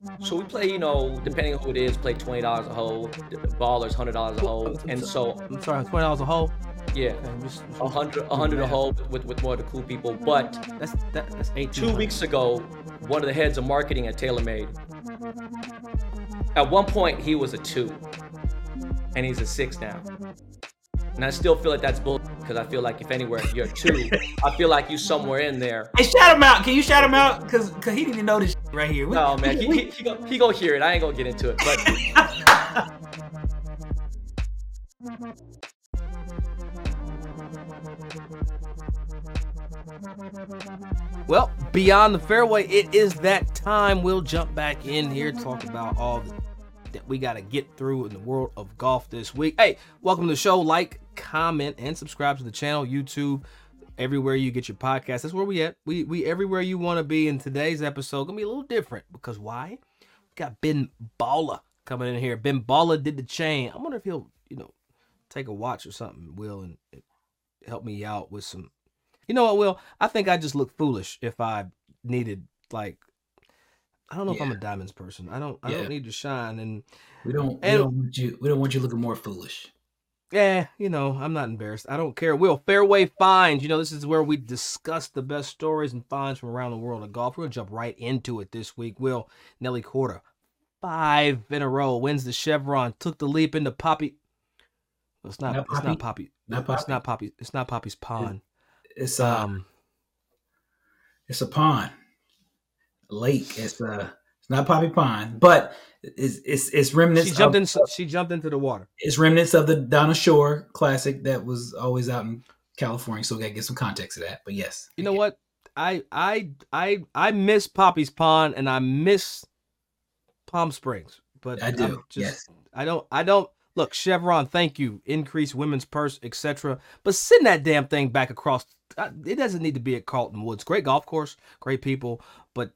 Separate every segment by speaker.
Speaker 1: So we play, depending on who it is, play $20 a hole. The ballers $100 a hole, and so
Speaker 2: I'm sorry, $20 a hole.
Speaker 1: yeah,
Speaker 2: Okay,
Speaker 1: a hundred a hole with more of the cool people. But
Speaker 2: that's 18.
Speaker 1: 2 weeks ago, one of the heads of marketing at TaylorMade. At one point, he was a 2, and he's a 6 now. And I still feel like that's bull because I feel like if anywhere you're a 2, I feel like you somewhere in there.
Speaker 3: Hey, shout him out. Can you shout him out? Cause he didn't know this right here.
Speaker 1: No, man, he gonna hear it. I ain't gonna get into it, but.
Speaker 2: Well, beyond the fairway, it is that time. We'll jump back in here, talk about all that we got to get through in the world of golf this week. Hey, welcome to the show. Like, comment, and subscribe to the channel, YouTube, everywhere you get your podcast. That's where we at. We everywhere you want to be. In today's episode, gonna be a little different because why? We got Ben Baller coming in here. Ben Baller did the chain. I wonder if he'll, take a watch or something, Will, and help me out with some. You know what, Will? I think I just look foolish if I needed, I don't know if I'm a diamonds person. I don't need to shine, and
Speaker 3: we don't want you looking more foolish.
Speaker 2: Yeah, I'm not embarrassed. I don't care. Will, Fairway Finds. This is where we discuss the best stories and finds from around the world of golf. We're gonna jump right into it this week. Will, Nelly Korda, 5 in a row, wins the Chevron, took the leap into Poppy. Well, it's not Poppy. It's not Poppy's pond.
Speaker 3: It's a pond, a lake. It's not Poppy Pond, but it's remnants.
Speaker 2: She jumped into the water.
Speaker 3: It's remnants of the Donna Shore Classic that was always out in California. So we gotta get some context to that. But yes,
Speaker 2: you know what? I miss Poppy's Pond and I miss Palm Springs, but
Speaker 3: I do. Yes,
Speaker 2: I don't. Look, Chevron, thank you. Increase women's purse, etc. But send that damn thing back across. It doesn't need to be at Carlton Woods. Great golf course, great people, but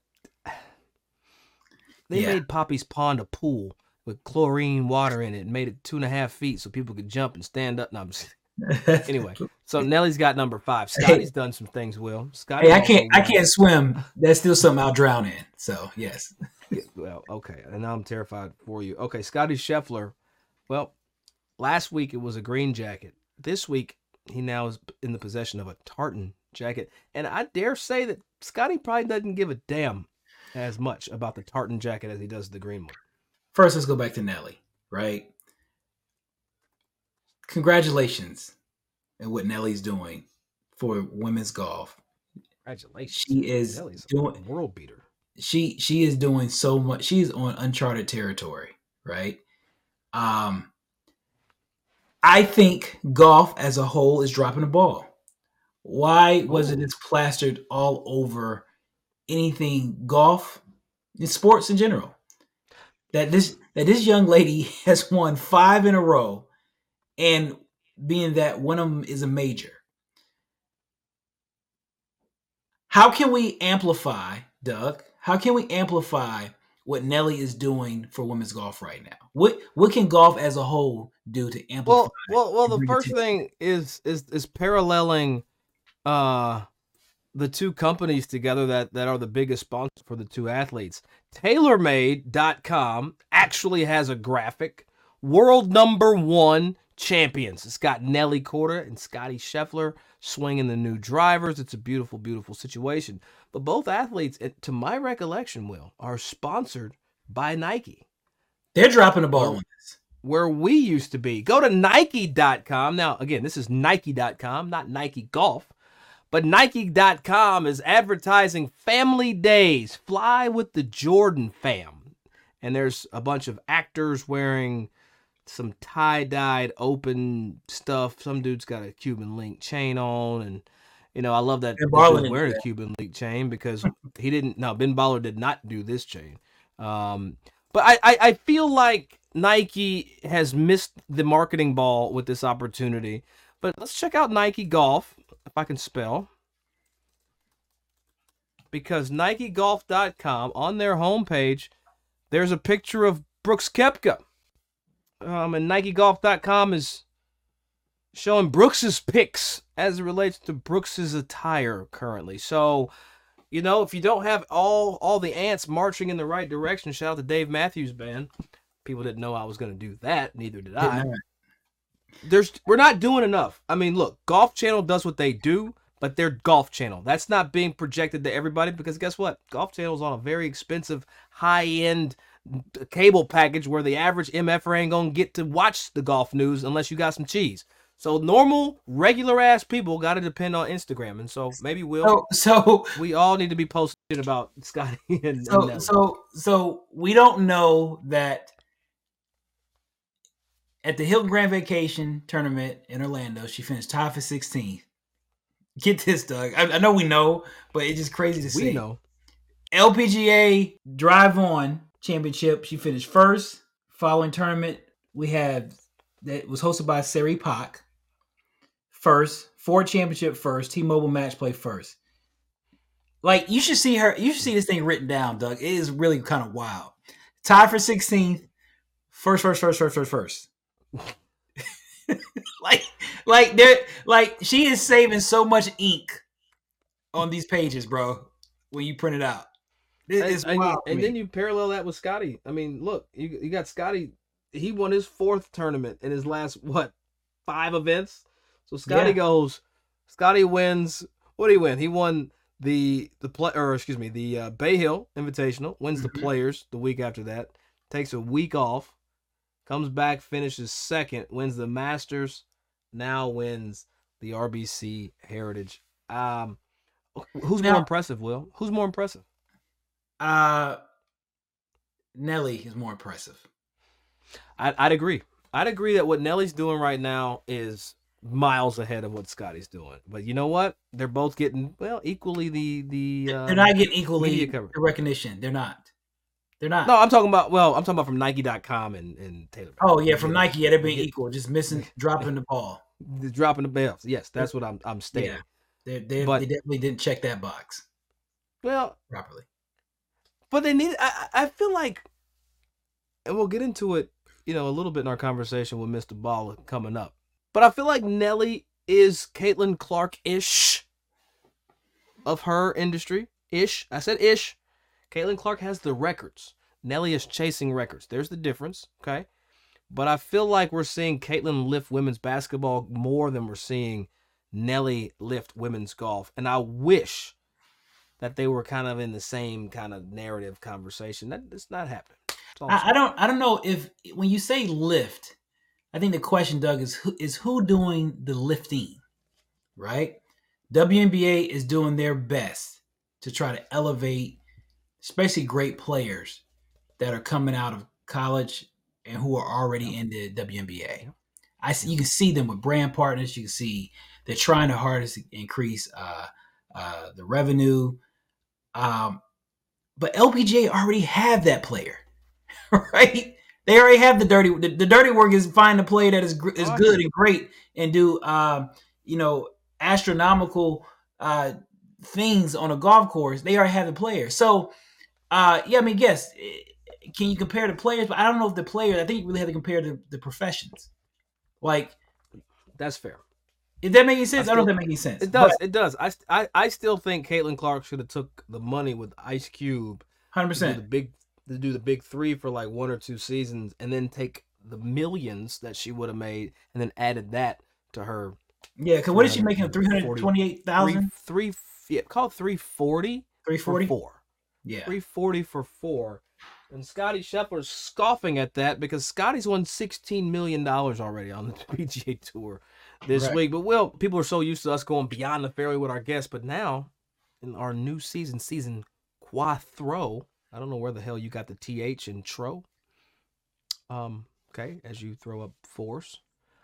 Speaker 2: they made Poppy's Pond a pool with chlorine water in it and made it 2.5 feet so people could jump and stand up. No, anyway, so Nelly's got number 5. Scotty's done some things, Will. Scotty,
Speaker 3: I can't swim. That's still something I'll drown in. So, yes.
Speaker 2: Well, okay. And now I'm terrified for you. Okay, Scotty Scheffler. Well, last week it was a green jacket. This week, he now is in the possession of a tartan jacket. And I dare say that Scotty probably doesn't give a damn as much about the tartan jacket as he does the green one.
Speaker 3: First, let's go back to Nelly, right? Congratulations on what Nelly's doing for women's golf.
Speaker 2: Congratulations.
Speaker 3: She is doing
Speaker 2: a world beater.
Speaker 3: She is doing so much. She's on uncharted territory, right? I think golf as a whole is dropping the ball. Why wasn't it plastered all over anything golf and sports in general? That this young lady has won 5 in a row, and being that one of them is a major. How can we amplify, Doug? How can we amplify what Nelly is doing for women's golf right now? What can golf as a whole do to amplify?
Speaker 2: Well, the first thing is paralleling the two companies together that are the biggest sponsors for the two athletes. TaylorMade.com actually has a graphic. World #1 champions. It's got Nelly Korda and Scotty Scheffler swinging the new drivers. It's a beautiful, beautiful situation. But both athletes, to my recollection, Will, are sponsored by Nike.
Speaker 3: They're dropping the ball on this.
Speaker 2: Where we used to be. Go to Nike.com. Now, again, this is Nike.com, not Nike Golf. But Nike.com is advertising Family Days. Fly with the Jordan fam. And there's a bunch of actors wearing some tie-dyed open stuff. Some dude's got a Cuban link chain on. And, I love that he's wearing a Cuban link chain because Ben Baller did not do this chain. But I feel like Nike has missed the marketing ball with this opportunity. But let's check out Nike Golf, if I can spell. Because NikeGolf.com, on their homepage, there's a picture of Brooks Koepka. And NikeGolf.com is showing Brooks's pics as it relates to Brooks's attire currently. So, you know, if you don't have all the ants marching in the right direction, shout out to Dave Matthews Band. People didn't know I was going to do that. Neither did I. We're not doing enough. I mean, look, Golf Channel does what they do, but they're Golf Channel. That's not being projected to everybody because guess what? Golf Channel's on a very expensive, high-end cable package where the average MFer ain't going to get to watch the golf news unless you got some cheese. So normal, regular-ass people got to depend on Instagram. And so maybe we all need to be posting about Scotty and Nelly.
Speaker 3: So we don't know that at the Hilton Grand Vacation tournament in Orlando, she finished tied for 16th. Get this, Doug. I know we know, but it's just crazy to see.
Speaker 2: We know.
Speaker 3: LPGA Drive On Championship, she finished first. Following tournament, we had that was hosted by Sari Pak. First, Ford Championship first, T-Mobile Match Play first. Like, you should see this thing written down, Doug. It is really kind of wild. Tied for 16th. First. like she is saving so much ink on these pages, bro, when you print it out. It's wild.
Speaker 2: And then you parallel that with Scotty. I mean, look, you got Scotty. He won his 4th tournament in his last 5 events. So Scotty wins. What did he win? He won the Bay Hill Invitational. Wins the Players the week after that. Takes a week off. Comes back, finishes 2nd, wins the Masters, now wins the RBC Heritage. Who's more impressive, Will? Who's more impressive?
Speaker 3: Nelly is more impressive.
Speaker 2: I'd agree. I'd agree that what Nelly's doing right now is miles ahead of what Scotty's doing. But you know what? They're both getting, equally the
Speaker 3: they're not getting equally the recognition. They're not. They're not.
Speaker 2: No, I'm talking about from Nike.com and Taylor.
Speaker 3: Oh yeah, from Nike, yeah, they're being equal, just dropping the ball.
Speaker 2: Dropping the balls. Yes, that's what I'm stating.
Speaker 3: Yeah. They definitely didn't check that box.
Speaker 2: Well,
Speaker 3: properly.
Speaker 2: But they need. I feel like, and we'll get into it, a little bit in our conversation with Mr. Ball coming up. But I feel like Nelly is Caitlin Clark-ish of her industry. Ish. I said ish. Caitlin Clark has the records. Nelly is chasing records. There's the difference, okay? But I feel like we're seeing Caitlin lift women's basketball more than we're seeing Nelly lift women's golf. And I wish that they were kind of in the same kind of narrative conversation. That's not happening.
Speaker 3: I don't know if when you say lift, I think the question, Doug, is who doing the lifting, right? WNBA is doing their best to try to elevate especially great players that are coming out of college and who are already in the WNBA. You can see them with brand partners. You can see they're trying their hardest to increase the revenue. But LPGA already have that player, right? They already have the dirty. The dirty work is find a player that is good and great and do astronomical things on a golf course. They already have the player. So. Yes. Can you compare the players? But I don't know if the players. I think you really have to compare the professions. Like,
Speaker 2: that's fair.
Speaker 3: If that makes sense, I don't know if that makes sense.
Speaker 2: It does. It does. I still think Caitlin Clark should have took the money with Ice Cube.
Speaker 3: 100%.
Speaker 2: To do the big 3 for like 1 or 2 seasons, and then take the millions that she would have made, and then added that to her.
Speaker 3: Yeah, because what is she making? 328,000.
Speaker 2: Call it 340.
Speaker 3: 340
Speaker 2: for 4.
Speaker 3: Yeah,
Speaker 2: 340 for 4. And Scotty Scheffler's scoffing at that because Scotty's won $16 million already on the PGA Tour this week. But people are so used to us going beyond the fairway with our guests. But now, in our new season Quattro, I don't know where the hell you got the TH in tro. Okay, as you throw up 4s.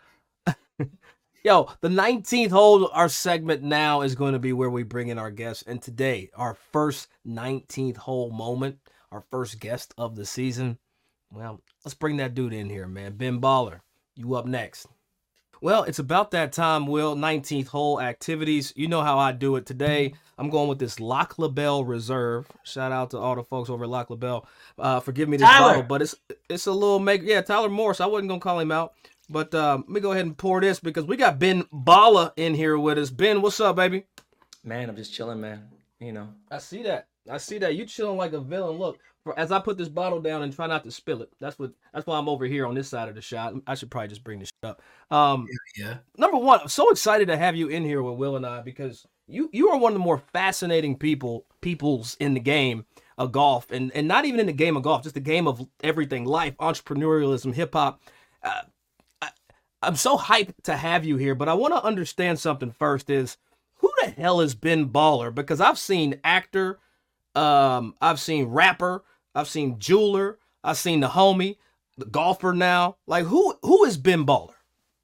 Speaker 2: Yo, the 19th hole, our segment now is going to be where we bring in our guests. And today, our first 19th hole moment, our first guest of the season. Well, let's bring that dude in here, man. Ben Baller, you up next. Well, it's about that time, Will. 19th hole activities. You know how I do it today. I'm going with this Lac La Belle Reserve. Shout out to all the folks over at Lac La Belle for giving me this bottle. But it's a little Tyler Morris. I wasn't going to call him out. But let me go ahead and pour this because we got Ben Baller in here with us. Ben, what's up, baby?
Speaker 1: Man, I'm just chilling, man. you know.
Speaker 2: I see that. I see that. You chilling like a villain. Look, as I put this bottle down and try not to spill it. That's why I'm over here on this side of the shot. I should probably just bring this shit up.
Speaker 3: Yeah.
Speaker 2: Number one, I'm so excited to have you in here with Will and I because you are one of the more fascinating peoples in the game of golf, and not even in the game of golf, just the game of everything, life, entrepreneurialism, hip hop. I'm so hyped to have you here, but I want to understand something first. Is who the hell is Ben Baller? Because I've seen actor, I've seen rapper, I've seen jeweler, I've seen the homie, the golfer now. Like who is Ben Baller?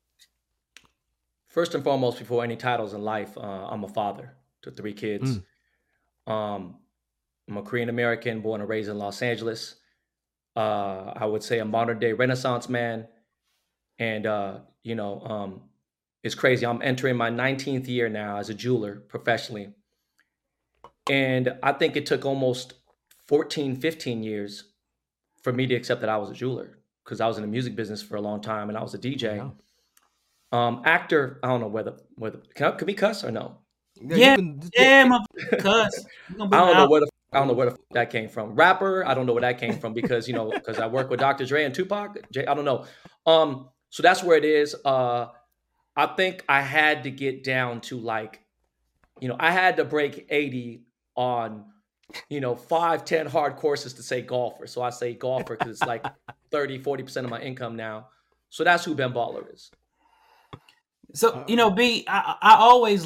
Speaker 1: First and foremost, before any titles in life, I'm a father to 3 kids. I'm a Korean American, born and raised in Los Angeles. I would say a modern day Renaissance man. And, it's crazy. I'm entering my 19th year now as a jeweler professionally. And I think it took almost 14, 15 years for me to accept that I was a jeweler because I was in the music business for a long time and I was a DJ.
Speaker 2: Yeah.
Speaker 1: Actor, I don't know whether can we cuss or no?
Speaker 3: Yeah, my cuss.
Speaker 1: I don't know where the that came from. Rapper, I don't know where that came from because because I work with Dr. Dre and Tupac. I don't know. So that's where it is. I think I had to get down to I had to break 80 on 5, 10 hard courses to say golfer. So I say golfer because it's like 30-40% of my income now. So that's who Ben Baller is.
Speaker 3: So B, I always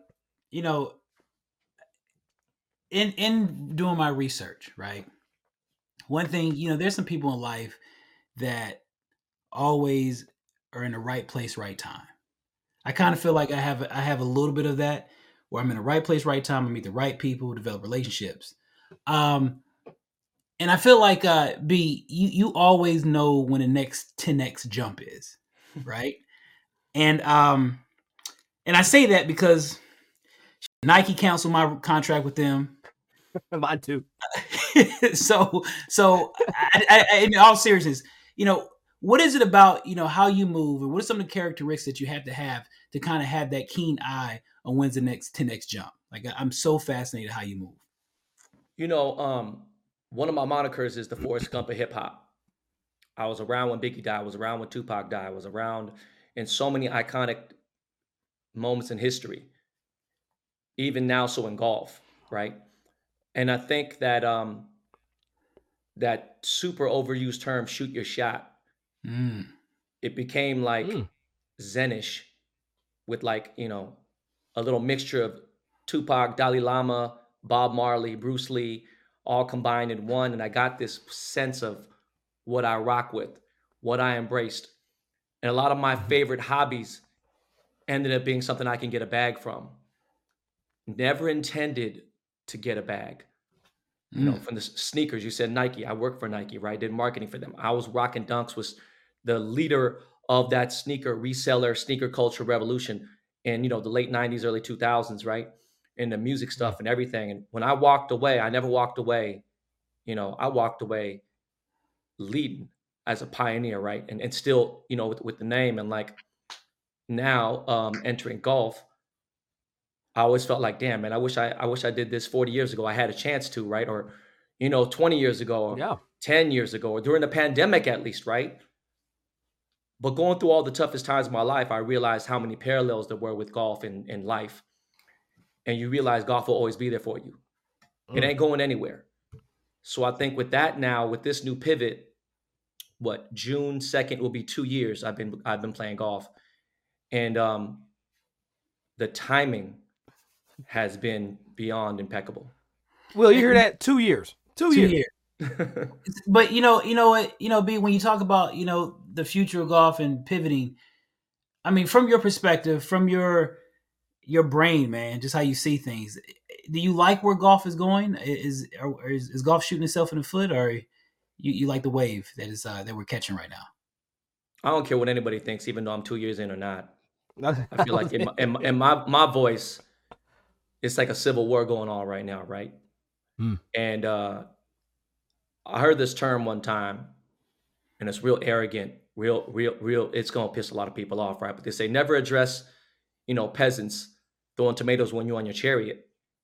Speaker 3: in doing my research, right? One thing, there's some people in life that always are in the right place, right time. I kind of feel like I have a little bit of that where I'm in the right place, right time. I meet the right people, develop relationships. And I feel like B, you always know when the next 10x jump is, right? And I say that because Nike canceled my contract with them.
Speaker 2: Mine too.
Speaker 3: so in all seriousness, what is it about, how you move and what are some of the characteristics that you have to kind of have that keen eye on when's the next 10x jump? Like I'm so fascinated how you move.
Speaker 1: One of my monikers is the Forrest Gump of hip hop. I was around when Biggie died. I was around when Tupac died. I was around in so many iconic moments in history. Even now, so in golf, right? And I think that that super overused term, shoot your shot, it became like Zenish with a little mixture of Tupac, Dalai Lama, Bob Marley, Bruce Lee, all combined in one. And I got this sense of what I rock with, what I embraced. And a lot of my favorite hobbies ended up being something I can get a bag from. Never intended to get a bag. From the sneakers, you said Nike. I worked for Nike, right? Did marketing for them. I was rocking Dunks, was the leader of that sneaker reseller, sneaker culture revolution in, the late 90s, early 2000s, right? And the music stuff and everything. And when I walked away, I never walked away, I walked away leading as a pioneer, right? And still, with the name and now entering golf, I always felt like, damn, man, I wish I did this 40 years ago. I had a chance to, right? Or, 20 years ago, or 10 years ago, or during the pandemic at least, right? But going through all the toughest times of my life, I realized how many parallels there were with golf in life. And you realize golf will always be there for you. It ain't going anywhere. So I think with that now, with this new pivot, June 2nd will be 2 years I've been playing golf. And the timing has been beyond impeccable.
Speaker 2: Will, you hear that? 2 years. 2 years.
Speaker 3: But you know what, B, when you talk about, the future of golf and pivoting, I mean, from your perspective, from your brain, man, just how you see things, do you like where golf is going? Is golf shooting itself in the foot, or you like the wave that we're catching right now?
Speaker 1: I don't care what anybody thinks, even though I'm 2 years in or not. I feel like in my voice, it's like a civil war going on right now, right? And I heard this term one time, and it's real arrogant, real. It's gonna piss a lot of people off, right? But they say never address, peasants throwing tomatoes when you're on your chariot.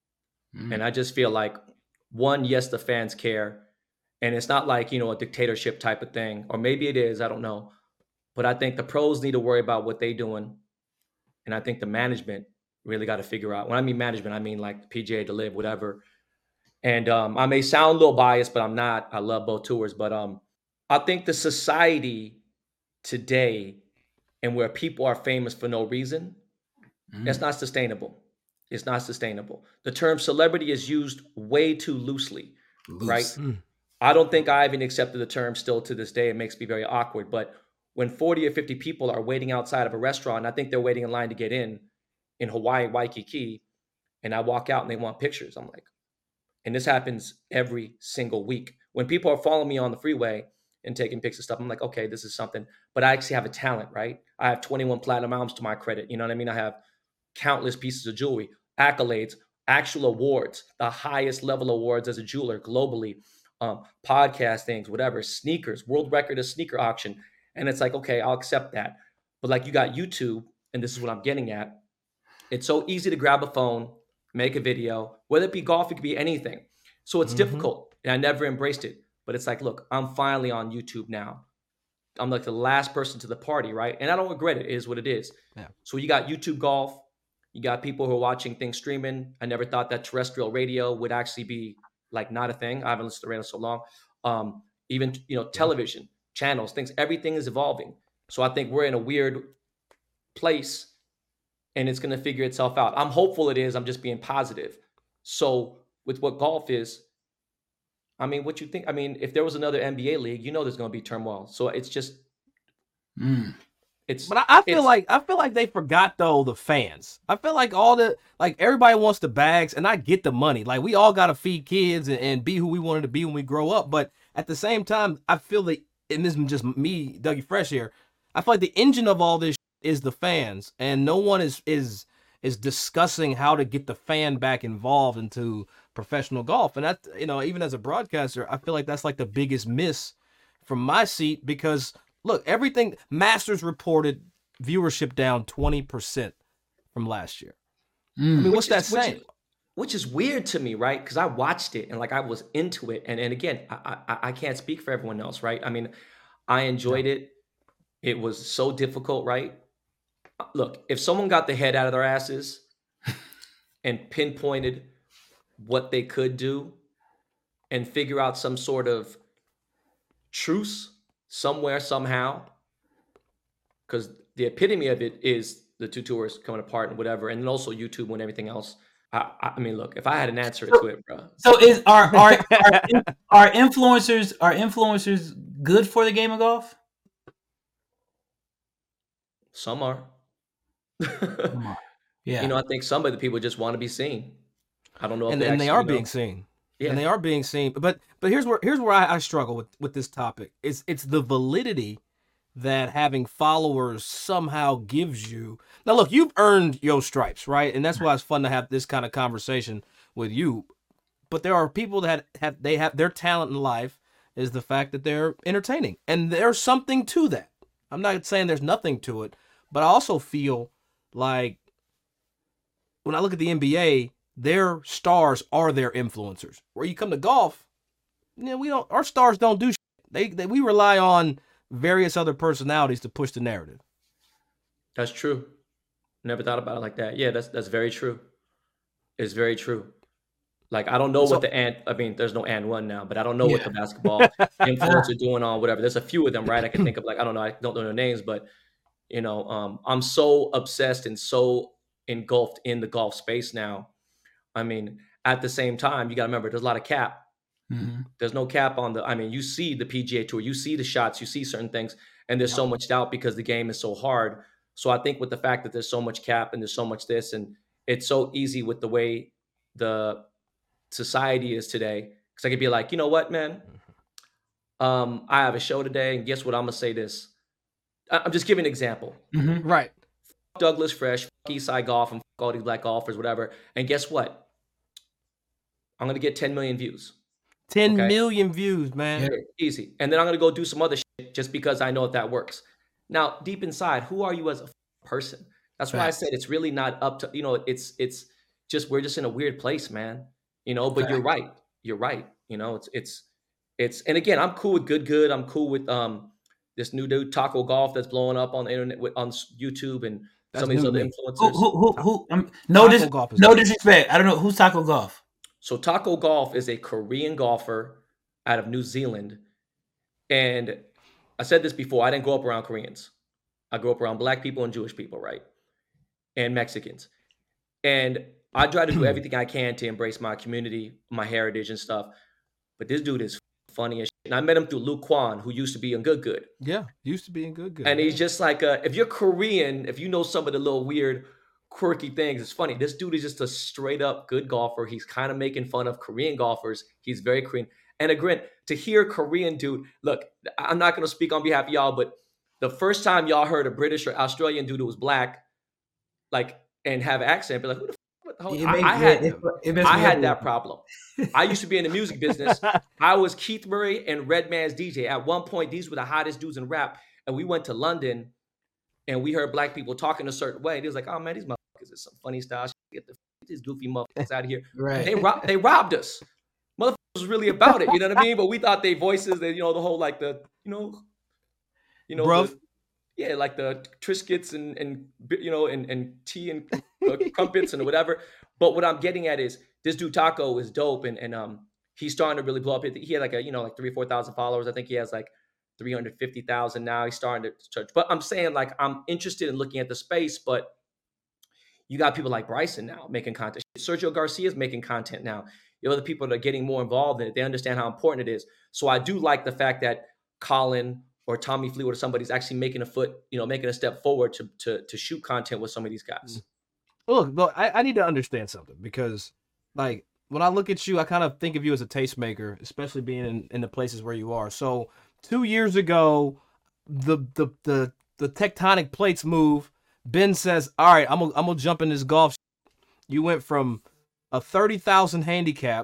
Speaker 1: And I just feel like, one, yes, the fans care. And it's not like, a dictatorship type of thing. Or maybe it is, I don't know. But I think the pros need to worry about what they're doing. And I think the management really got to figure out. When I mean management, I mean like the PGA, to live, whatever. And I may sound a little biased, but I'm not. I love both tours. But I think the society today, and where people are famous for no reason, it's not sustainable. It's not sustainable. The term celebrity is used way too loosely, right? I don't think I even accepted the term still to this day. It makes me very awkward. But when 40 or 50 people are waiting outside of a restaurant, I think they're waiting in line to get in Hawaii, Waikiki, and I walk out and they want pictures. I'm like, and this happens every single week. When people are following me on the freeway and taking pics of stuff, I'm like, okay, this is something. But I actually have a talent, right? I have 21 platinum albums to my credit. You know what I mean? I have countless pieces of jewelry, accolades, actual awards, the highest level awards as a jeweler globally, podcast things, whatever, sneakers, world record of sneaker auction. And it's like, okay, I'll accept that. But like, you got YouTube, and this is what I'm getting at. It's so easy to grab a phone, make a video, whether it be golf, it could be anything. So it's difficult, and I never embraced it. But it's like, look, I'm finally on YouTube now. I'm like the last person to the party, right? And I don't regret it. It is what it is.
Speaker 2: Yeah.
Speaker 1: So you got YouTube golf. You got people who are watching things streaming. I never thought that terrestrial radio would actually be like not a thing. I haven't listened to radio so long. Even, television channels, things, everything is evolving. So I think we're in a weird place, and it's going to figure itself out. I'm hopeful it is. I'm just being positive. So with what golf is, I mean, what you think? I mean, if there was another NBA league, there's going to be turmoil. So it's just,
Speaker 2: But I feel like they forgot though the fans. I feel like everybody wants the bags, and I get the money. Like, we all got to feed kids and be who we wanted to be when we grow up. But at the same time, I feel that, and this is just me, Dougie Fresh here, I feel like the engine of all this is the fans, and no one is discussing how to get the fan back involved into professional golf. And that, even as a broadcaster, I feel like that's like the biggest miss from my seat, because look, everything Masters reported viewership down 20% from last year. I mean, what's that saying?
Speaker 1: Which is weird to me, right? Because I watched it and like I was into it. And again, I can't speak for everyone else, right? I mean, I enjoyed it. It was so difficult, right? Look, if someone got the head out of their asses and pinpointed what they could do and figure out some sort of truce somewhere, somehow, because the epitome of it is the two tours coming apart and whatever, and then also YouTube and everything else. I mean, look, if I had an answer to it, bro.
Speaker 3: So are influencers good for the game of golf?
Speaker 1: Some are.
Speaker 3: Yeah.
Speaker 1: I think some of the people just want to be seen. I don't know if
Speaker 2: and they are being seen.
Speaker 1: Yeah.
Speaker 2: And they are being seen. But here's where I struggle with this topic. It's the validity that having followers somehow gives you. Now, look, you've earned your stripes, right? And that's why it's fun to have this kind of conversation with you. But there are people that have their talent in life is the fact that they're entertaining, and there's something to that. I'm not saying there's nothing to it, but I also feel like when I look at the NBA, their stars are their influencers. Where you come to golf, our stars don't do shit. We rely on various other personalities to push the narrative.
Speaker 1: That's true. Never thought about it like that. Yeah, that's very true. It's very true. Like, I don't know what there's no and one now, but I don't know what the basketball influencers are doing on whatever. There's a few of them, right? I can think of, like, I don't know their names, but I'm so obsessed and so engulfed in the golf space now. I mean, at the same time, you got to remember, there's a lot of cap.
Speaker 3: Mm-hmm.
Speaker 1: There's no cap on you see the PGA Tour, you see the shots, you see certain things, and there's so much doubt because the game is so hard. So I think with the fact that there's so much cap and there's so much this, and it's so easy with the way the society is today, because I could be like, you know what, man? I have a show today, and guess what? I'm going to say this. I'm just giving an example.
Speaker 3: Mm-hmm.
Speaker 2: Right.
Speaker 1: Douglas Fresh, Eastside Golf, and all these black golfers, whatever. And guess what? I'm going to get 10 million views.
Speaker 2: 10 million views, man.
Speaker 1: Yeah, easy. And then I'm going to go do some other shit just because I know if that works. Now, deep inside, who are you as a person? That's why I said it's really not up to, it's just, we're just in a weird place, man. But you're right. You're right. And again, I'm cool with good. I'm cool with this new dude Taco Golf that's blowing up on the internet on YouTube and
Speaker 2: That's
Speaker 1: some of these
Speaker 2: new to
Speaker 1: other
Speaker 2: me.
Speaker 1: influencers.
Speaker 2: Taco Golf is
Speaker 3: no
Speaker 2: new.
Speaker 3: disrespect. I don't know who's Taco Golf.
Speaker 1: So Taco Golf is a Korean golfer out of New Zealand. And I said this before, I didn't grow up around Koreans. I grew up around black people and Jewish people, right? And Mexicans. And I try to do everything I can to embrace my community, my heritage and stuff. But this dude is funny as shit. And I met him through Luke Kwan, who used to be in Good Good.
Speaker 2: Yeah, used to be in Good Good.
Speaker 1: And he's just like, if you're Korean, if you know some of the little weird, quirky things, it's funny. This dude is just a straight up good golfer. He's kind of making fun of Korean golfers. He's very Korean. And again, to hear a Korean dude, look, I'm not going to speak on behalf of y'all, but the first time y'all heard a British or Australian dude who was black, and have accent, be like, who the I had that problem. I used to be in the music business. I was Keith Murray and Redman's DJ. At one point, these were the hottest dudes in rap. And we went to London and we heard black people talking a certain way. They was like, oh man, these motherfuckers is some funny style. Get these goofy motherfuckers out of here.
Speaker 3: Right.
Speaker 1: They robbed us. Motherfuckers was really about it. You know what I mean? But we thought they voices, the whole like the,
Speaker 2: Bruv.
Speaker 1: Like the Triscuits and tea and crumpets and whatever. But what I'm getting at is this dude Taco is dope and he's starting to really blow up. He had like 3,000 or 4,000 followers. I think he has like 350,000 now. He's starting to church. But I'm saying like I'm interested in looking at the space, but you got people like Bryson now making content. Sergio Garcia is making content now. You know, the people that are getting more involved in it. They understand how important it is. So I do like the fact that Colin or Tommy Fleetwood or somebody's actually making a step forward to shoot content with some of these guys.
Speaker 2: Look, I need to understand something because, like, when I look at you, I kind of think of you as a tastemaker, especially being in the places where you are. So 2 years ago, the tectonic plates move. Ben says, "All right, I'm gonna jump in this golf." You went from a 30,000 handicap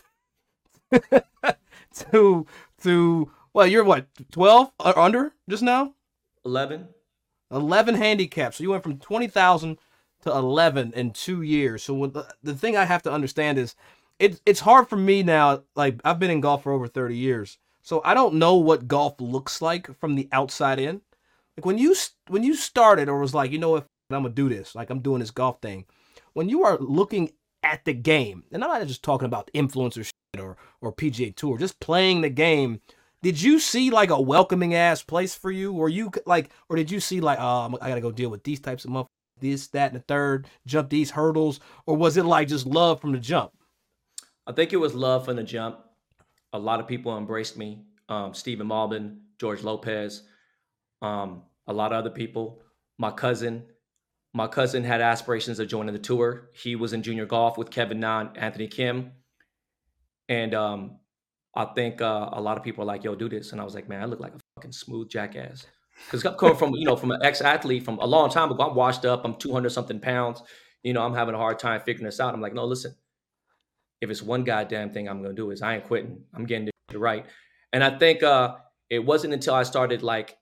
Speaker 2: to well, you're what, 12 or under just now?
Speaker 1: 11
Speaker 2: handicaps. So you went from 20,000 to 11 in 2 years. So the thing I have to understand is it's hard for me now. Like, I've been in golf for over 30 years. So I don't know what golf looks like from the outside in. Like when you started or was like, I'm going to do this, like I'm doing this golf thing. When you are looking at the game, and I'm not just talking about influencer shit or PGA Tour, just playing the game. Did you see like a welcoming ass place for you? Or did you see like, I got to go deal with these types of motherfuckers, this, that, and the third, jump these hurdles? Or was it like just love from the jump?
Speaker 1: I think it was love from the jump. A lot of people embraced me. Stephen Malbon, George Lopez, a lot of other people. My cousin had aspirations of joining the tour. He was in junior golf with Kevin Na and Anthony Kim. And I think a lot of people are like, yo, do this. And I was like, man, I look like a fucking smooth jackass. Because I'm coming from an ex-athlete from a long time ago. I'm washed up. I'm 200 something pounds. I'm having a hard time figuring this out. I'm like, no, listen, if it's one goddamn thing I'm going to do is I ain't quitting. I'm getting it right. And I think it wasn't until I started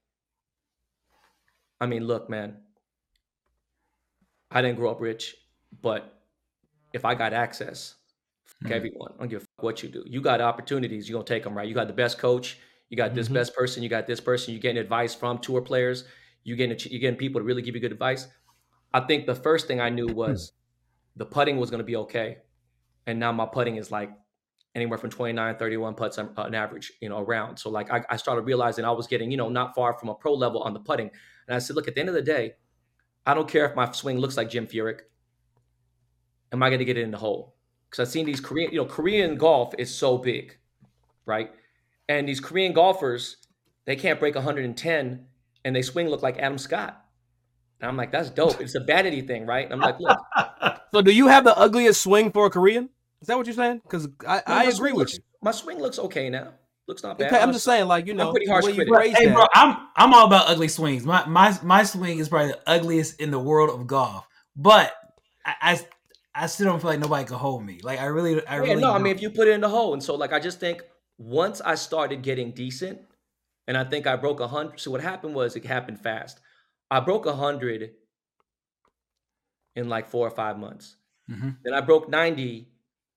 Speaker 1: look, man, I didn't grow up rich, but if I got access, fuck everyone. I don't give a fuck what you do. You got opportunities, you're going to take them, right? You got the best coach. You got this best person. You got this person. You're getting advice from tour players. You're getting people to really give you good advice. I think the first thing I knew was the putting was going to be okay. And now my putting is like anywhere from 29, 31 putts on average, around. So like I started realizing I was getting, not far from a pro level on the putting. And I said, look, at the end of the day, I don't care if my swing looks like Jim Furyk. Am I going to get it in the hole? Because I've seen these Korean golf is so big, right? And these Korean golfers, they can't break 110 and they swing look like Adam Scott. And I'm like, that's dope. It's a vanity thing, right? And I'm like, look.
Speaker 2: So do you have the ugliest swing for a Korean? Is that what you're saying? Because I agree with you.
Speaker 1: My swing looks okay now. Looks not bad.
Speaker 2: Okay, I'm just saying, like,
Speaker 1: I'm pretty harsh critic.
Speaker 3: Hey, bro, I'm all about ugly swings. My swing is probably the ugliest in the world of golf. But I still don't feel like nobody can hold me. Like I really
Speaker 1: no. I mean, if you put it in the hole, and so like I just think once I started getting decent, and I think I broke 100. So what happened was it happened fast. I broke 100 in like 4 or 5 months. Then I broke 90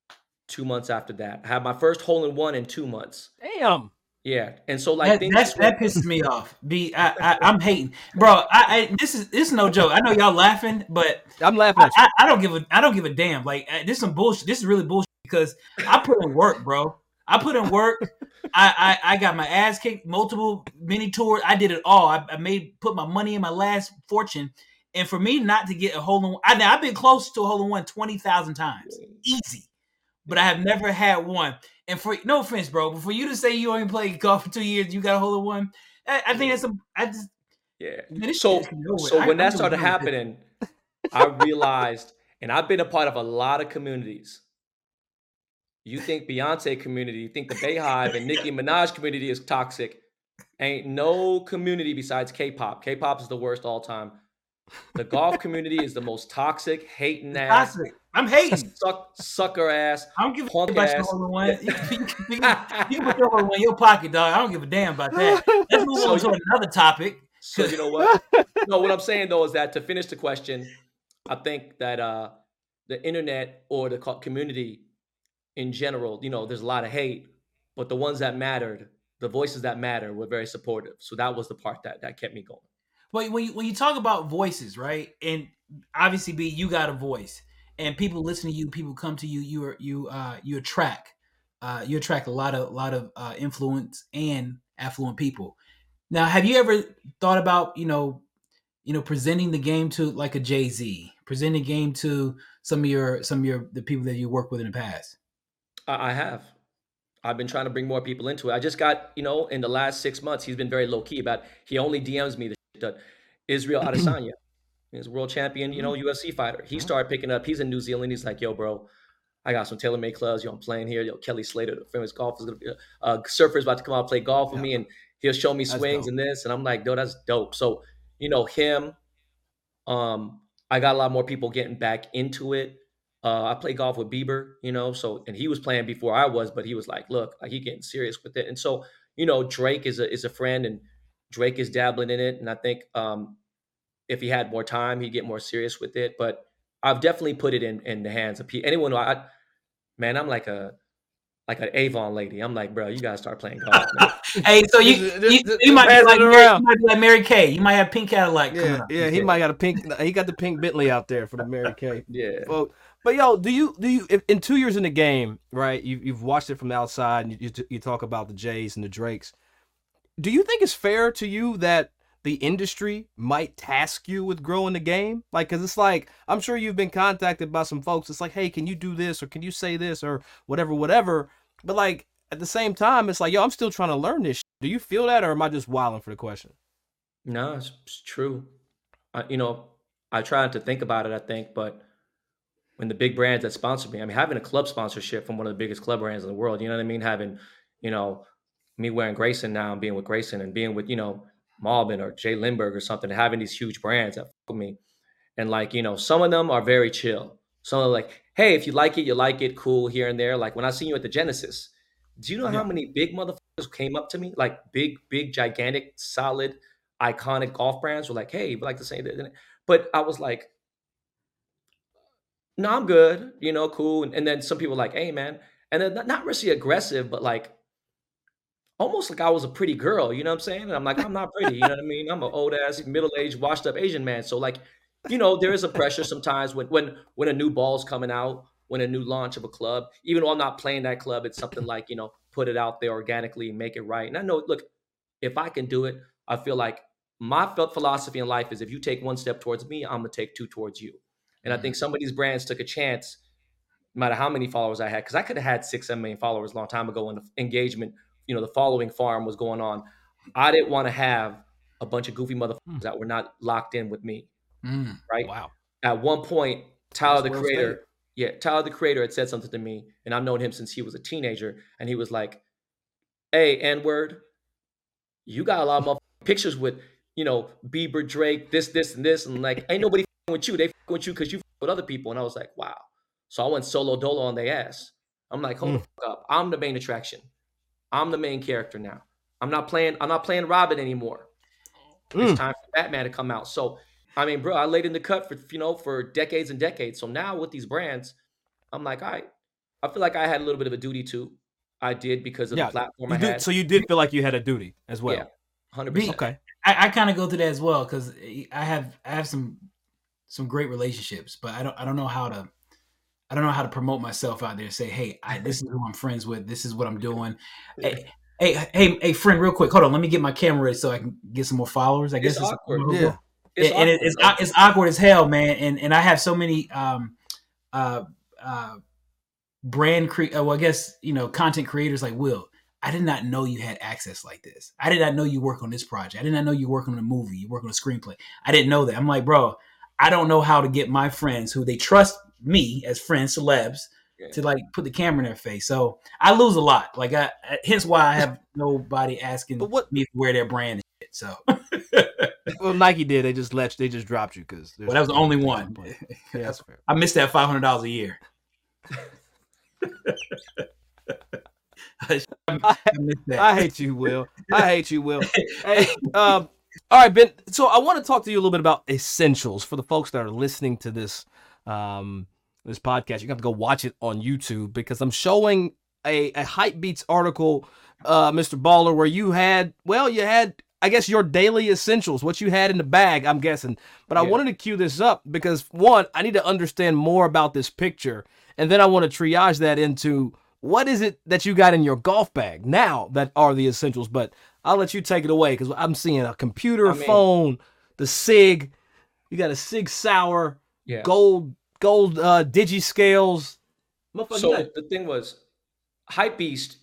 Speaker 1: 2 months after that. I had my first hole-in-one in 2 months.
Speaker 2: Damn.
Speaker 1: Yeah, and so, like, things just
Speaker 3: That
Speaker 1: went.
Speaker 3: pisses me off. I'm hating, bro. This is no joke. I know y'all laughing, but
Speaker 2: I'm laughing at you.
Speaker 3: I don't give a damn. Like this is some bullshit. This is really bullshit because I put in work, bro. I put in work. I got my ass kicked multiple mini tours. I did it all. I put my money in my last fortune, and for me not to get a hole in one, I've been close to a hole in one 20,000 times, easy, but I have never had one. And for no offense, bro, but for you to say you only played golf for 2 years, you got a hole in one, I think that's some. I just
Speaker 1: Yeah.
Speaker 3: man, this
Speaker 1: So
Speaker 3: shit is nowhere.
Speaker 1: so when
Speaker 3: I'm
Speaker 1: that started
Speaker 3: done with this.
Speaker 1: happening, I realized, and I've been a part of a lot of communities. You think Beyonce community, you think the Bayhive and Nicki Minaj community is toxic. Ain't no community besides K-pop. K-pop is the worst all time. The golf community is the most toxic, hating ass,
Speaker 3: Toxic. I'm hating.
Speaker 1: sucker ass,
Speaker 3: I don't give a
Speaker 1: punk
Speaker 3: damn about your
Speaker 1: ass.
Speaker 3: hole in one. You can put your hole in one in your pocket, dog. I don't give a damn about that. Let's move on to another topic.
Speaker 1: So you know what? No, what I'm saying though is that to finish the question, I think that the internet or the community in general, there's a lot of hate, but the ones that mattered, the voices that matter, were very supportive. So that was the part that kept me going.
Speaker 3: But when you talk about voices, right? And obviously, B, you got a voice, and people listen to you. People come to you. You attract a lot of influence and affluent people. Now, have you ever thought about presenting the game to like a Jay-Z, presenting the game to some of the people that you work with in the past?
Speaker 1: I have. I've been trying to bring more people into it. I just got, in the last 6 months, he's been very low key about. He only DMs me the shit that Israel Adesanya, he's a world champion, UFC fighter. He started picking up. He's in New Zealand. He's like, yo, bro, I got some TaylorMade clubs. I'm playing here. Yo, Kelly Slater, the famous golfer, is gonna be surfer's about to come out and play golf with me, and he'll show me swings and this, and I'm like, dude, that's dope. So, him. I got a lot more people getting back into it. I play golf with Bieber, and he was playing before I was, but he was like, look, like he getting serious with it. And so, Drake is a friend, and Drake is dabbling in it. And I think if he had more time, he'd get more serious with it. But I've definitely put it in the hands of people. Anyone man, I'm like an Avon lady. I'm like, bro, you gotta start playing golf, man.
Speaker 3: Hey, so you might be like Mary Kay. You might have pink Cadillac coming up.
Speaker 2: Yeah, he might got a pink. He got the pink Bentley out there for the Mary Kay.
Speaker 1: Yeah.
Speaker 2: Well, but yo, do you in 2 years in the game, right? You've watched it from the outside, and you talk about the Jays and the Drakes. Do you think it's fair to you that the industry might task you with growing the game? Like, cause it's like, I'm sure you've been contacted by some folks. It's like, hey, can you do this, or can you say this, or whatever. But like at the same time, it's like, yo, I'm still trying to learn this. Do you feel that, or am I just wilding for the question?
Speaker 1: No, it's true. I tried to think about it, I think, but when the big brands that sponsor me, I mean, having a club sponsorship from one of the biggest club brands in the world, you know what I mean? Having, me wearing Grayson now and being with Grayson and being with, Malbin or Jay Lindbergh or something, having these huge brands that fuck with me. And like, some of them are very chill. Some are like, hey, if you like it, you like it, cool here and there. Like when I seen you at the Genesis, do you know how many big motherfuckers came up to me? Like big, gigantic, solid, iconic golf brands were like, hey, we'd like to say that. But I was like, no, I'm good, cool. And then some people were like, hey, man. And then not really aggressive, but like almost like I was a pretty girl, you know what I'm saying? And I'm like, I'm not pretty, you know what I mean? I'm an old ass, middle-aged, washed up Asian man. So like, there is a pressure sometimes when a new ball's coming out, when a new launch of a club, even though I'm not playing that club, it's something like, put it out there organically, make it right. And I know, look, if I can do it, I feel like my philosophy in life is if you take one step towards me, I'm gonna take two towards you. And I think some of these brands took a chance, no matter how many followers I had, because I could have had 6-7 million followers a long time ago when the engagement, the following farm was going on. I didn't want to have a bunch of goofy motherfuckers that were not locked in with me. Right?
Speaker 2: Wow.
Speaker 1: At one point, Tyler the Creator had said something to me, and I've known him since he was a teenager, and he was like, hey, N-word, you got a lot of pictures with, Bieber, Drake, this, and this, and like, ain't nobody with you. They with you because you with other people. And I was like, wow. So I went solo dolo on their ass. I'm like, hold the fuck up. I'm the main attraction. I'm the main character now. I'm not playing Robin anymore. It's time for Batman to come out. So, I mean, bro, I laid in the cut for decades and decades. So now with these brands, I'm like, all right, I feel like I had a little bit of a duty too. I did because of the
Speaker 2: Yeah,
Speaker 1: platform
Speaker 2: you
Speaker 1: I
Speaker 2: did.
Speaker 1: had.
Speaker 2: So you did feel like you had a duty as
Speaker 1: Yeah,
Speaker 2: well.
Speaker 1: 100%.
Speaker 2: Okay.
Speaker 3: I kind of go through that as well because I have some great relationships, but I don't know how to promote myself out there and say, hey, this is who I'm friends with. This is what I'm doing.
Speaker 1: Yeah.
Speaker 3: Hey, friend, real quick, hold on. Let me get my camera ready so I can get some more followers. I guess
Speaker 1: It's awkward.
Speaker 2: Yeah.
Speaker 1: It's
Speaker 3: and
Speaker 1: awkward, bro.
Speaker 3: it's awkward as hell, man. And I have so many uh, well, I guess content creators like Will. I did not know you had access like this. I did not know you work on this project. I did not know you work on a movie. You work on a screenplay. I didn't know that. I'm like, bro, I don't know how to get my friends who they trust me as friends, celebs,
Speaker 1: Yeah.
Speaker 3: to like put the camera in their face. So I lose a lot. Like hence why I have nobody asking me to wear their brand and shit. So
Speaker 2: Well, Nike did. They just dropped you because.
Speaker 3: Well, that was the only one.
Speaker 2: Yeah, that's fair.
Speaker 3: I missed that $500 a year.
Speaker 2: I hate you, Will. I hate you, Will. Hey, all right, Ben. So I want to talk to you a little bit about essentials for the folks that are listening to this this podcast. You have to go watch it on YouTube because I'm showing a Hypebeats article, Mr. Baller, where you had I guess your daily essentials, what you had in the bag, I'm guessing. But I wanted to cue this up because one, I need to understand more about this picture, and then I want to triage that into what is it that you got in your golf bag now that are the essentials. But I'll let you take it away because I'm seeing a computer, phone, the SIG. You got a SIG Sauer, gold digi-scales.
Speaker 1: So the thing was, Hypebeast,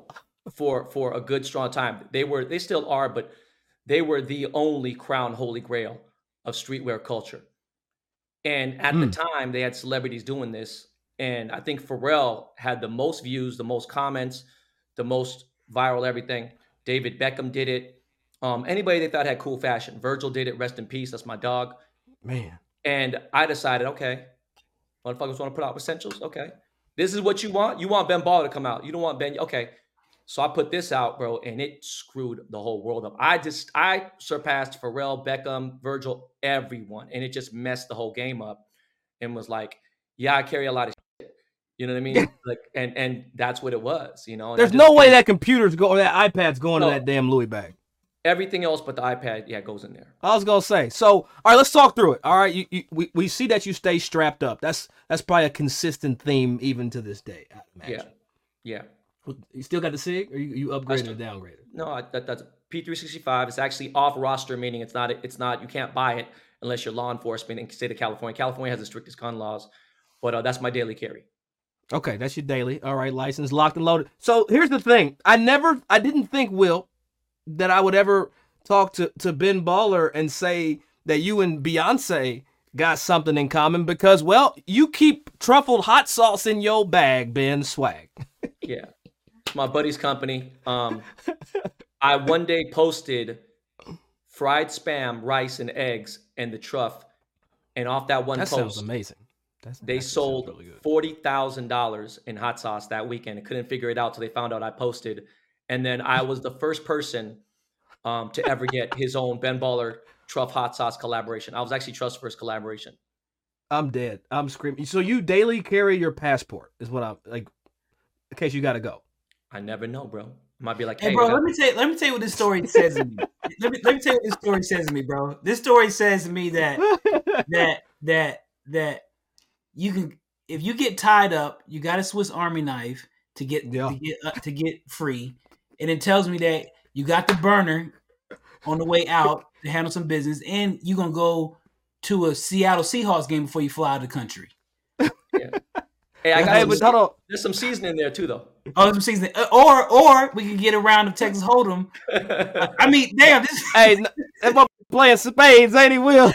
Speaker 1: for a good strong time, they still are, but they were the only crown holy grail of streetwear culture. And at the time, they had celebrities doing this. And I think Pharrell had the most views, the most comments, the most viral everything. David Beckham did it. Anybody they thought had cool fashion. Virgil did it. Rest in peace. That's my dog.
Speaker 2: Man.
Speaker 1: And I decided, okay, motherfuckers want to put out essentials. Okay, this is what you want. You want Ben Baller to come out. You don't want Ben. Okay, so I put this out, bro, and it screwed the whole world up. I surpassed Pharrell, Beckham, Virgil, everyone, and it just messed the whole game up. And was like, yeah, I carry a lot of shit. You know what I mean? Like, and that's what it was.
Speaker 2: There's no way that computer's that iPad's going to that damn Louis bag.
Speaker 1: Everything else but the iPad, goes in there.
Speaker 2: I was gonna say. So, all right, let's talk through it. All right, we see that you stay strapped up. That's probably a consistent theme even to this day, I imagine.
Speaker 1: Yeah.
Speaker 2: You still got the SIG, or you upgraded or downgraded?
Speaker 1: No, that's P365. It's actually off roster, meaning it's not. You can't buy it unless you're law enforcement in the state of California. California has the strictest gun laws, but that's my daily carry.
Speaker 2: Okay, that's your daily. All right, license locked and loaded. So here's the thing. I didn't think, Will, that I would ever talk to Ben Baller and say that you and Beyonce got something in common because, well, you keep truffled hot sauce in your bag, Ben. Swag.
Speaker 1: Yeah. It's my buddy's company. I one day posted fried Spam, rice, and eggs and the truff. And off that one post,
Speaker 2: sounds amazing.
Speaker 1: They sold really $40,000 in hot sauce that weekend. I couldn't figure it out till they found out I posted. And then I was the first person to ever get his own Ben Baller Truff hot sauce collaboration. I was actually Truff's first collaboration.
Speaker 2: I'm dead. I'm screaming. So you daily carry your passport is what I'm like, in case you got to go.
Speaker 1: I never know, bro. I might be like,
Speaker 3: hey bro, let me tell you what this story says to me. let me tell you what this story says to me, bro. This story says to me that you can, if you get tied up, you got a Swiss Army knife to get free, and it tells me that you got the burner on the way out to handle some business, and you're gonna go to a Seattle Seahawks game before you fly out of the country.
Speaker 1: Yeah. Hey, there's some seasoning there too, though.
Speaker 3: Oh, some seasoning, or we can get a round of Texas Hold'em. I mean, damn, this.
Speaker 2: Hey, that playing spades, ain't he, Will?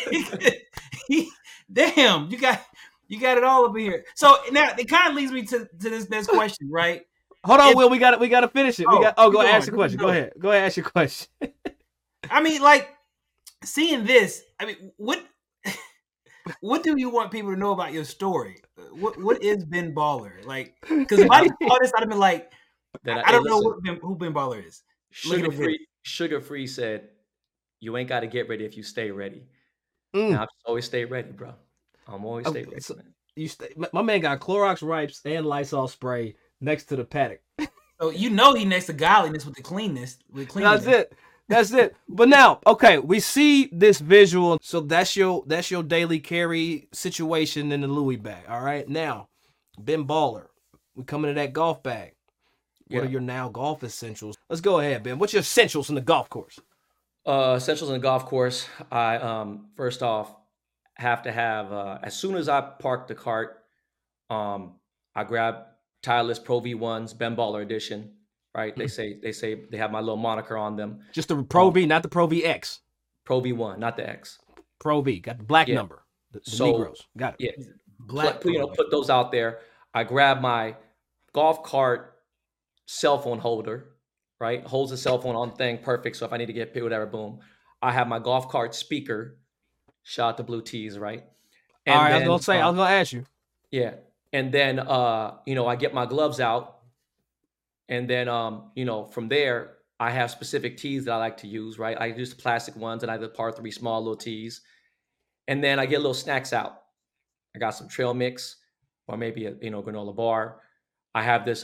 Speaker 3: Damn, you got it all over here. So now it kind of leads me to this next question, right?
Speaker 2: Hold on, Will. We got to finish it. Go ask your question. Go ahead. Go ahead, ask your question.
Speaker 3: I mean, like, seeing this. I mean, what do you want people to know about your story? What is Ben Baller? Like, because if I didn't know this, I'd have been like, I don't know who Ben Baller is.
Speaker 1: Sugar Free said, "You ain't got to get ready if you stay ready." And I've always stayed ready, bro. I'm always stay ready, man.
Speaker 2: my man got Clorox wipes and Lysol spray next to the paddock.
Speaker 3: So you know he next to godliness with the cleanness.
Speaker 2: That's it. But now, okay, we see this visual. So that's your daily carry situation in the Louis bag. All right. Now, Ben Baller, we coming to that golf bag. What are your now golf essentials? Let's go ahead, Ben. What's your essentials in the golf course?
Speaker 1: Essentials in the golf course. I first off have to have as soon as I park the cart, I grab Titleist Pro V1s, Ben Baller edition. Right? They say they have my little moniker on them.
Speaker 2: Just the Pro V, not the Pro VX.
Speaker 1: Pro V1, not the X.
Speaker 2: Pro V, got the black number. The Negroes, got it.
Speaker 1: Yeah, black. Put those out there. I grab my golf cart cell phone holder. Right, holds the cell phone on thing, perfect. So if I need to get paid, whatever, boom. I have my golf cart speaker. Shout out to Blue Tees, right?
Speaker 2: And all right, then, I was gonna ask you.
Speaker 1: Yeah, and then I get my gloves out. And then, from there, I have specific tees that I like to use, right? I use the plastic ones and I have the par 3 small little tees. And then I get little snacks out. I got some trail mix or maybe a, granola bar. I have this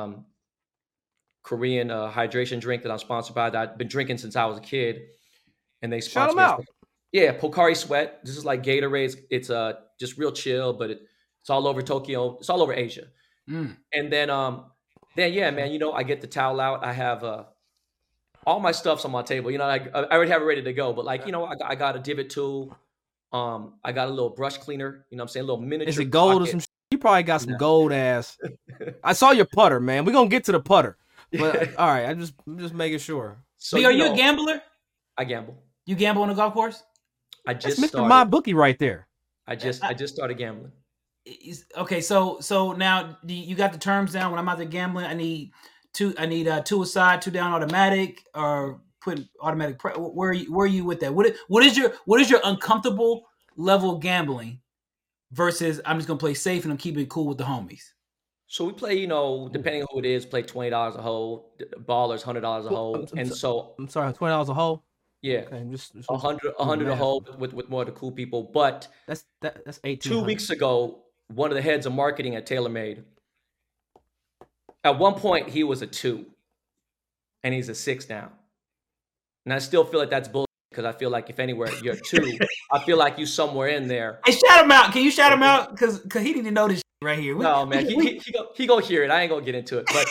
Speaker 1: Korean hydration drink that I'm sponsored by that I've been drinking since I was a kid. And they sponsor
Speaker 2: Shout them out.
Speaker 1: Yeah, Pocari Sweat. This is like Gatorade. It's just real chill, but it's all over Tokyo. It's all over Asia. And then yeah, man, I get the towel out. I have all my stuff's on my table. I already have it ready to go. But I got a divot tool. I got a little brush cleaner. You know what I'm saying? A little miniature.
Speaker 2: Is it gold or some shit? You probably got some gold ass. I saw your putter, man. We're gonna get to the putter. But all right, I'm just making sure.
Speaker 3: So are you a gambler?
Speaker 1: I gamble.
Speaker 3: You gamble on a golf course?
Speaker 1: I just
Speaker 2: Mr.
Speaker 1: started.
Speaker 2: My bookie right there.
Speaker 1: I just started gambling.
Speaker 3: Okay, so now you got the terms down. When I'm out there gambling, I need two aside, 2 down automatic, or put automatic. Where are you with that? What is your uncomfortable level of gambling versus I'm just gonna play safe and I'm keeping it cool with the homies?
Speaker 1: So we play, depending on who it is, play $20 a hole. Ballers $100 a hole, I'm
Speaker 2: sorry, $20 a hole.
Speaker 1: Yeah,
Speaker 2: okay, just
Speaker 1: 100 a hole with more of the cool people. But
Speaker 2: that's 18.
Speaker 1: 2 weeks ago, one of the heads of marketing at TaylorMade, at one point he was a 2, and he's a 6 now. And I still feel like that's bullshit because I feel like if anywhere you're a 2, I feel like you somewhere in there.
Speaker 3: Hey, shout him out! Can you shout him out? Because he need to know this shit right here.
Speaker 1: No, man, he go hear it. I ain't gonna get into it. But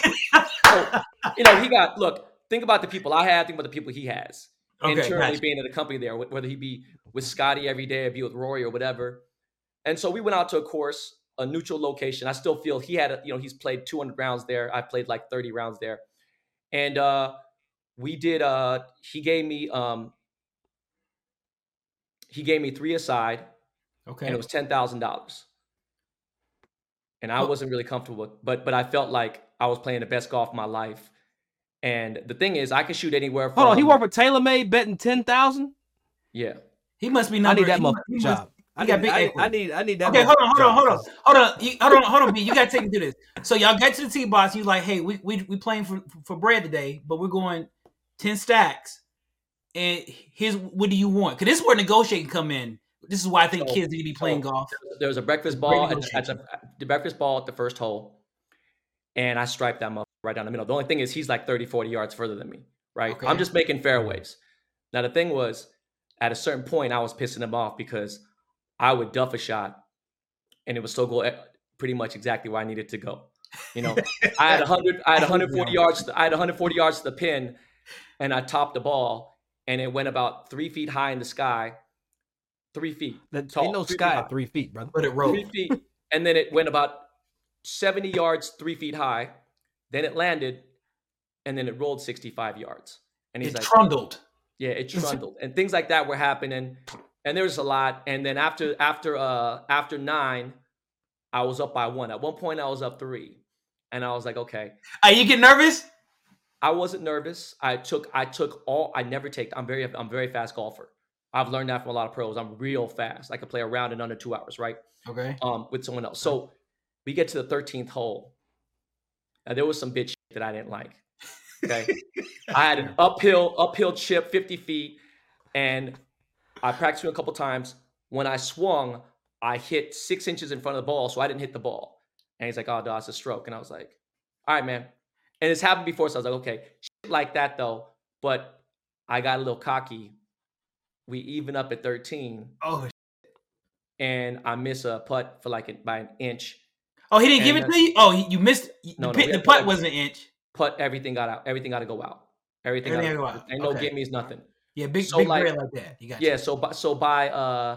Speaker 1: think about the people I have. Think about the people he has. Internally being at a company there, whether he be with Scotty every day or be with Rory or whatever. And so we went out to a course, a neutral location. I still feel he had he's played 200 rounds there. I played like 30 rounds there. And we did he gave me 3 aside. Okay. And it was $10,000. And I wasn't really comfortable with, but I felt like I was playing the best golf of my life. And the thing is, I could shoot anywhere from.
Speaker 2: Hold on, he worked for TaylorMade betting 10,000.
Speaker 1: Yeah,
Speaker 3: he must be.
Speaker 2: I need that motherfucking job. I need that.
Speaker 3: Okay, hold on, B. You gotta take me through this. So y'all get to the tee box. You like, hey, we playing for bread today, but we're going 10 stacks. And here's what do you want? Because this is where negotiating come in. This is why I think kids need to be playing golf.
Speaker 1: There was a breakfast ball at the breakfast ball at the first hole, and I striped that motherfucker right down the middle. The only thing is he's like 30, 40 yards further than me, right? Okay. I'm just making fairways. Now, the thing was, at a certain point, I was pissing him off because I would duff a shot, and it would still go pretty much exactly where I needed to go. I had 140 yards. I had 140 yards to the pin, and I topped the ball, and it went about 3 feet high in the sky. 3 feet.
Speaker 2: That ain't no sky at 3 feet, brother.
Speaker 3: But it rolled
Speaker 1: 3 feet, and then it went about 70 yards, 3 feet high. Then it landed, and then it rolled 65 yards. And he's
Speaker 3: trundled.
Speaker 1: Yeah, it trundled, and things like that were happening. And there was a lot. And then after 9, I was up by 1. At one point, I was up 3, and I was like, okay.
Speaker 3: Are you get nervous?
Speaker 1: I wasn't nervous. I never take. I'm very fast golfer. I've learned that from a lot of pros. I'm real fast. I can play a round in under 2 hours, right?
Speaker 3: Okay.
Speaker 1: With someone else. So we get to the 13th hole. Now, there was some bitch shit that I didn't like. Okay. I had an uphill chip, 50 feet, and I practiced it a couple times. When I swung, I hit 6 inches in front of the ball, so I didn't hit the ball. And he's like, "Oh, no, it's a stroke." And I was like, "All right, man." And it's happened before, so I was like, "Okay, shit like that though." But I got a little cocky. We even up at 13,
Speaker 3: Oh,
Speaker 1: and I miss a putt for like by an inch.
Speaker 3: oh, he didn't give
Speaker 1: And
Speaker 3: it to you. Oh, you missed.
Speaker 1: no,
Speaker 3: The
Speaker 1: no, we
Speaker 3: pit, the
Speaker 1: had
Speaker 3: putt was an inch.
Speaker 1: putt. Everything got out. Everything got to go out. Everything got to
Speaker 3: Everything
Speaker 1: go
Speaker 3: go
Speaker 1: out.
Speaker 3: out.
Speaker 1: Ain't no
Speaker 3: Okay.
Speaker 1: gimmies, nothing.
Speaker 3: Yeah, big
Speaker 1: So,
Speaker 3: big
Speaker 1: like,
Speaker 3: bread like that. You got
Speaker 1: Yeah,
Speaker 3: you.
Speaker 1: so by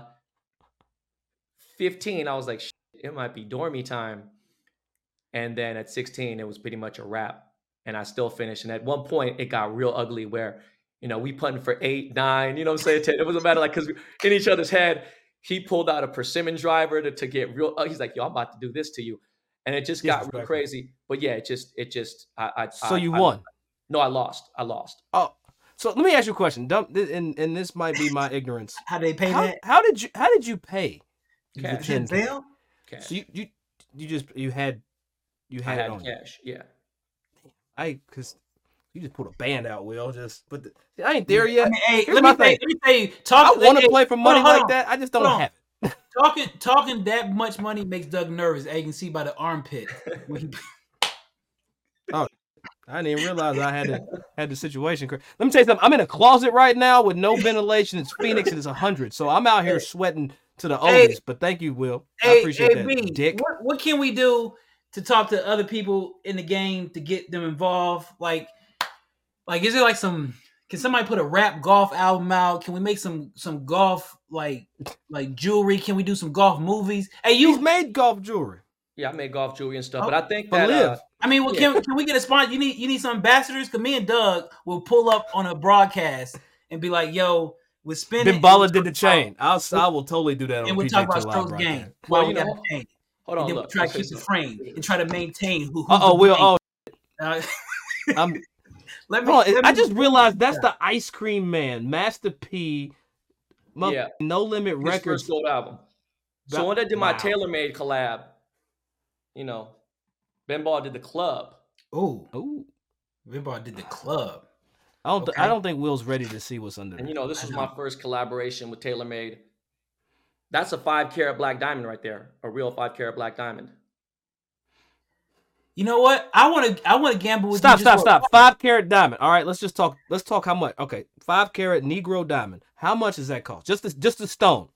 Speaker 1: 15, I was like, "Shit, it might be dormy time." And then at 16, it was pretty much a wrap. And I still finished. And at one point, it got real ugly where, we putting for 8, 9, you know what I'm saying? 10. It wasn't matter, like, because in each other's head, he pulled out a persimmon driver to get real. He's like, "Yo, I'm about to do this to you." And it just got real
Speaker 2: Disrespectful.
Speaker 1: crazy. But yeah,
Speaker 2: So you won.
Speaker 1: No, I lost. I lost.
Speaker 2: Oh, so let me ask you a question. And this might be my ignorance.
Speaker 3: How they pay
Speaker 2: How,
Speaker 3: that?
Speaker 2: how did you pay?
Speaker 1: Cash.
Speaker 3: Is it Zelle?
Speaker 1: Cash.
Speaker 2: So you had
Speaker 1: I
Speaker 2: it
Speaker 1: had
Speaker 2: on
Speaker 1: cash. Yeah.
Speaker 2: because you just pulled a band out, Will. I ain't there yet.
Speaker 3: I mean, hey,
Speaker 2: Here's
Speaker 3: let
Speaker 2: my
Speaker 3: me say,
Speaker 2: thing.
Speaker 3: I
Speaker 2: I want to
Speaker 3: hey,
Speaker 2: play for
Speaker 3: hold
Speaker 2: money
Speaker 3: on, hold
Speaker 2: like
Speaker 3: on.
Speaker 2: that. I just don't
Speaker 3: Hold on.
Speaker 2: have it.
Speaker 3: Talking that much money makes Doug nervous. As you can see by the armpit. When he-
Speaker 2: I didn't even realize I had the situation. Let me tell you something. I'm in a closet right now with no ventilation. It's Phoenix and it's 100. So I'm out here sweating to the
Speaker 3: Hey.
Speaker 2: oldies. But thank you, Will. I
Speaker 3: Hey,
Speaker 2: appreciate
Speaker 3: hey,
Speaker 2: that,
Speaker 3: B,
Speaker 2: dick.
Speaker 3: what can we do to talk to other people in the game to get them involved? Like is there like can somebody put a rap golf album out? Can we make some golf like jewelry? Can we do some golf movies? Hey,
Speaker 2: He's made golf jewelry.
Speaker 1: Yeah, I made golf jewelry and stuff.
Speaker 3: Oh,
Speaker 1: But I think
Speaker 2: For
Speaker 1: that
Speaker 2: Liv.
Speaker 3: I mean,
Speaker 1: Yeah.
Speaker 3: can we get a sponsor? You need some ambassadors? Cause me and Doug will pull up on a broadcast and be like, "Yo, we're spinning."
Speaker 2: Bimbala did the chain. I will totally do that on
Speaker 3: and we'll
Speaker 2: PJ
Speaker 3: talk about
Speaker 2: Live
Speaker 3: Strokes
Speaker 2: broadcast.
Speaker 3: game.
Speaker 1: Well,
Speaker 3: Well, we got a chain.
Speaker 1: hold
Speaker 3: And
Speaker 1: on,
Speaker 3: then
Speaker 1: look.
Speaker 3: we try
Speaker 1: I'll
Speaker 3: to
Speaker 1: say
Speaker 3: keep the
Speaker 1: something.
Speaker 3: frame and try to maintain who's
Speaker 2: Will.
Speaker 3: uh,
Speaker 2: I'm
Speaker 3: let me,
Speaker 2: Hold on,
Speaker 3: let
Speaker 2: I
Speaker 3: me-
Speaker 2: just realized that's the Ice Cream Man, Master P,
Speaker 1: Yeah.
Speaker 2: No Limit
Speaker 1: His
Speaker 2: Records.
Speaker 1: first gold album. So when I did my
Speaker 2: Wow.
Speaker 1: TaylorMade collab, Ben Ball did the club.
Speaker 3: Ooh,
Speaker 2: Ooh.
Speaker 3: Rimbaud did the club.
Speaker 2: I
Speaker 3: Okay.
Speaker 2: don't think Will's ready to see what's under
Speaker 1: And
Speaker 2: there.
Speaker 1: this was my first collaboration with TaylorMade. That's a 5-carat black diamond right there. A real 5-carat black diamond.
Speaker 3: You know what? I want to gamble with
Speaker 2: Stop.
Speaker 3: you. just for-
Speaker 2: 5-carat diamond. All right, let's talk how much. Okay, 5-carat Negro diamond. How much does that cost? Just a stone.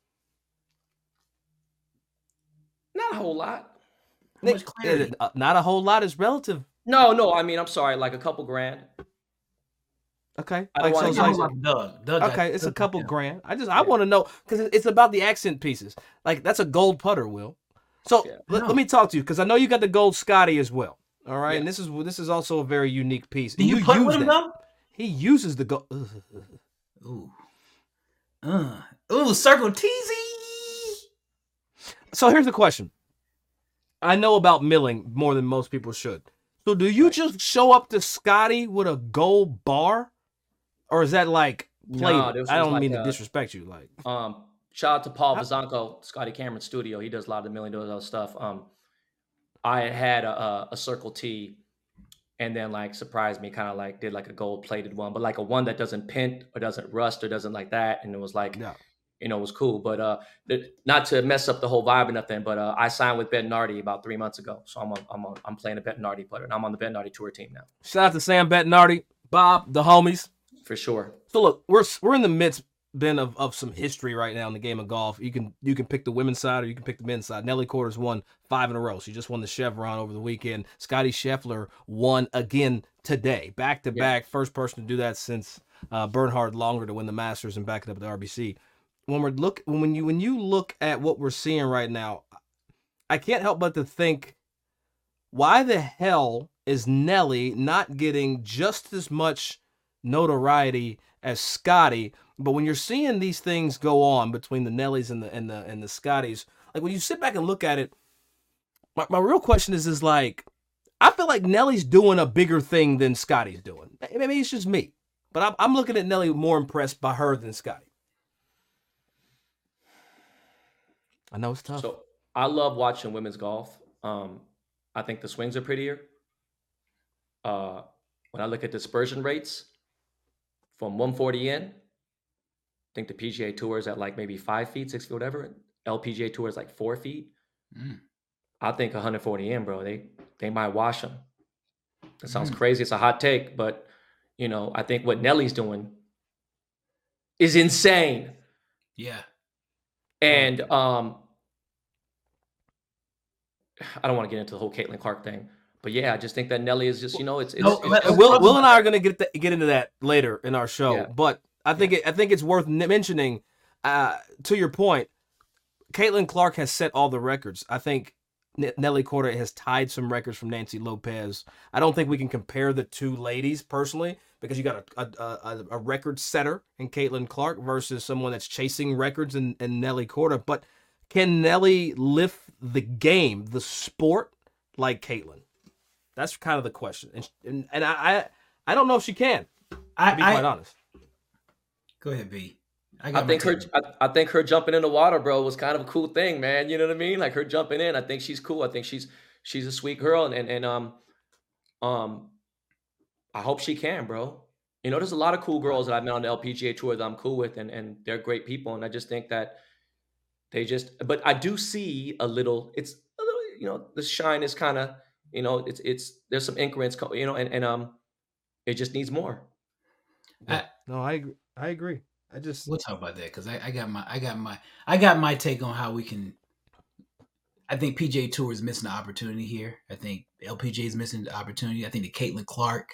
Speaker 1: Not a whole lot.
Speaker 3: How much clarity?
Speaker 2: Not a whole lot is relative.
Speaker 1: No. I mean, I'm sorry, like a couple grand.
Speaker 2: Okay.
Speaker 1: I don't wanna
Speaker 3: Let's
Speaker 1: get
Speaker 3: talk
Speaker 1: into-
Speaker 3: about Doug.
Speaker 2: Okay, it's a couple grand. I want to know because it's about the accent pieces. Like that's a gold putter, Will. So
Speaker 1: Yeah.
Speaker 2: let me talk to you because I know you got the gold Scotty as well. All right,
Speaker 1: Yeah.
Speaker 2: and this is also a very unique piece.
Speaker 3: Do
Speaker 2: And
Speaker 3: you put
Speaker 2: use
Speaker 3: with him
Speaker 2: that.
Speaker 3: though?
Speaker 2: He uses the gold.
Speaker 3: Ooh, Circle Teasy.
Speaker 2: So here's the question. I know about milling more than most people should. So do you just show up to Scotty with a gold bar, or is that like plated?
Speaker 1: No, this
Speaker 2: I
Speaker 1: was
Speaker 2: don't
Speaker 1: like
Speaker 2: mean to
Speaker 1: a-
Speaker 2: disrespect you. Like
Speaker 1: Shout out to Paul Vazanko, Scotty Cameron's studio. He does a lot of the $1 million stuff. I had a Circle T, and then like surprised me, kind of like did like a gold plated one, but like a one that doesn't pint or doesn't rust or doesn't like that, and it was like,
Speaker 2: no.
Speaker 1: it was cool. But not to mess up the whole vibe or nothing, but I signed with Bettinardi about 3 months ago, so I'm playing a Bettinardi putter, and I'm on the Bettinardi tour team now
Speaker 2: Shout out to Sam Bettinardi, Bob, the homies.
Speaker 1: for sure.
Speaker 2: So look, we're in the midst, Ben, of some history right now in the game of golf. You can pick the women's side or you can pick the men's side. Nelly Corder's won 5 in a row. She just won the Chevron over the weekend. Scotty Scheffler won again today, back to back. First person to do that since Bernhard Longer to win the Masters and back it up at the RBC. When you look at what we're seeing right now, I can't help but to think, why the hell is Nelly not getting just as much notoriety as Scotty? But when you're seeing these things go on between the Nellys and the Scotties, like when you sit back and look at it, my real question is like, I feel like Nelly's doing a bigger thing than Scotty's doing. Maybe it's just me, but I'm looking at Nelly more impressed by her than Scotty. I know it's tough.
Speaker 1: So I love watching women's golf. I think the swings are prettier. When I look at dispersion rates from 140 in, I think the PGA Tour is at like maybe 5 feet, 6 feet, whatever. LPGA Tour is like 4 feet.
Speaker 3: Mm.
Speaker 1: I think 140 in, bro. They might wash them. That sounds
Speaker 3: Mm.
Speaker 1: crazy. It's a hot take, but I think what Nelly's doing is insane.
Speaker 3: Yeah.
Speaker 1: And I don't want to get into the whole Caitlin Clark thing, but yeah, I just think that Nelly is just it's
Speaker 2: Will and I are going to get into that later in our show,
Speaker 1: Yeah.
Speaker 2: but I think it's worth mentioning. To your point, Caitlin Clark has set all the records. I think Nelly Korda has tied some records from Nancy Lopez. I don't think we can compare the two ladies personally because you got a record setter in Caitlin Clark versus someone that's chasing records in Nelly Korda. But can Nelly lift the game, the sport, like Caitlin? That's kind of the question. And I don't know if she can, to be quite honest.
Speaker 3: Go ahead, B.
Speaker 1: I think her jumping in the water, bro, was kind of a cool thing, man. You know what I mean? Like her jumping in. I think she's cool. I think she's a sweet girl, and I hope she can, bro. There's a lot of cool girls that I've met on the LPGA Tour that I'm cool with, and they're great people. And I just think that but I do see it's a little, the shine is kind of, there's some increments, and it just needs more.
Speaker 2: No, I agree.
Speaker 3: We'll talk about that because I got my take on how we can. I think PGA Tour is missing the opportunity here. I think LPGA is missing the opportunity. I think the Caitlin Clark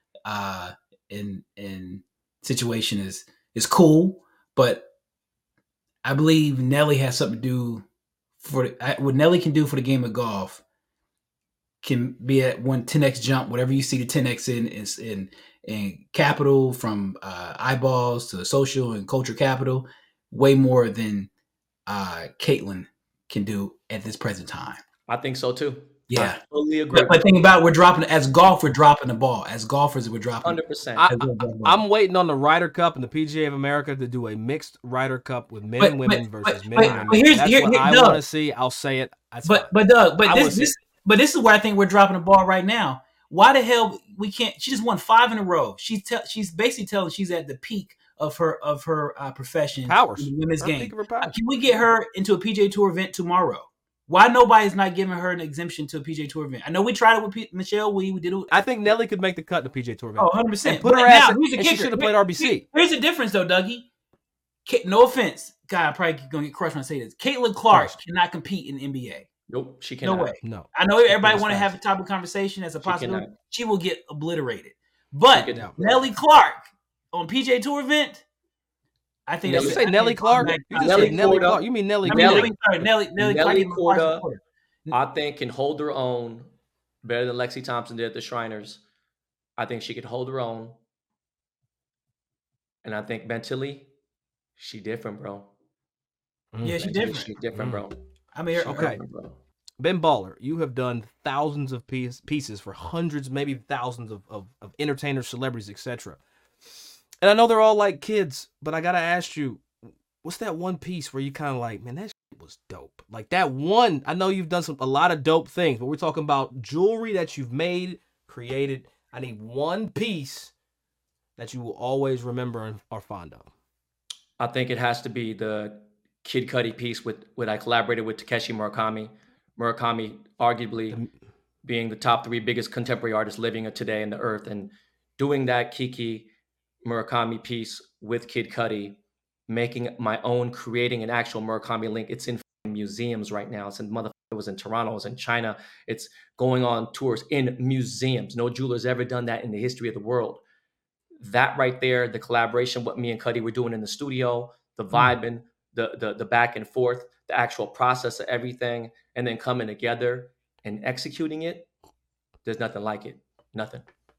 Speaker 3: in situation is cool, but I believe Nelly has something to do what Nelly can do for the game of golf. Can be at 10x jump, whatever you see the 10x in is in capital, from eyeballs to social and culture capital, way more than Caitlin can do at this present time.
Speaker 1: I think so too.
Speaker 3: Yeah,
Speaker 1: I totally agree.
Speaker 3: But think about, we're dropping the ball. As golfers, we're dropping
Speaker 1: 100%.
Speaker 2: I'm waiting on the Ryder Cup and the PGA of America to do a mixed Ryder Cup with men and women versus men and women. That's what I want to see. I'll say it.
Speaker 3: But Doug, this is where I think we're dropping the ball right now. Why the hell we can't? She just won 5 in a row. She's basically telling she's at the peak of her profession,
Speaker 2: powers,
Speaker 3: in the women's
Speaker 2: her
Speaker 3: game.
Speaker 2: peak of her powers.
Speaker 3: Can we get her into a PGA Tour event tomorrow? Why nobody's not giving her an exemption to a PGA Tour event? I know we tried it with Michelle. We did it.
Speaker 2: I think Nelly could make the cut in the PGA Tour event.
Speaker 3: Oh, 100%.
Speaker 2: Put her ass. And she should have played RBC.
Speaker 3: Here's the difference, though, Dougie. No offense, God, I'm probably gonna get crushed when I say this. Caitlin Clark cannot compete in the NBA.
Speaker 1: Nope, she cannot.
Speaker 3: No way.
Speaker 2: No.
Speaker 3: I know everybody want to have a type of conversation as a possibility. She will get obliterated. But Nelly Clark on PGA Tour event, I think.
Speaker 2: You say Nelly Clark? Nelly Clark. You mean Nelly?
Speaker 3: Nelly
Speaker 1: Korda, I think, can hold her own better than Lexi Thompson did at the Shriners. I think she could hold her own, and I think mentally, she different, bro.
Speaker 3: Yeah, she's different.
Speaker 1: She's different, bro.
Speaker 3: I mean,
Speaker 2: okay. Ben Baller, you have done thousands of pieces for hundreds, maybe thousands of entertainers, celebrities, etc. And I know they're all like kids, but I gotta ask you, what's that one piece where you kind of like, man, that shit was dope? Like that one. I know you've done a lot of dope things, but we're talking about jewelry that you've made, created. I need one piece that you will always remember and are fond of.
Speaker 1: I think it has to be the Kid Cudi piece with I collaborated with Takeshi Murakami. Murakami arguably being the top 3 biggest contemporary artists living today in the earth, and doing that Kiki Murakami piece with Kid Cudi, making my own, creating an actual Murakami link. It's in museums right now. It was in Toronto, it was in China. It's going on tours in museums. No jeweler's ever done that in the history of the world. That right there, the collaboration, what me and Cudi were doing in the studio, the vibing, the back and forth, the actual process of everything, and then coming together and executing it, there's nothing like it. Nothing.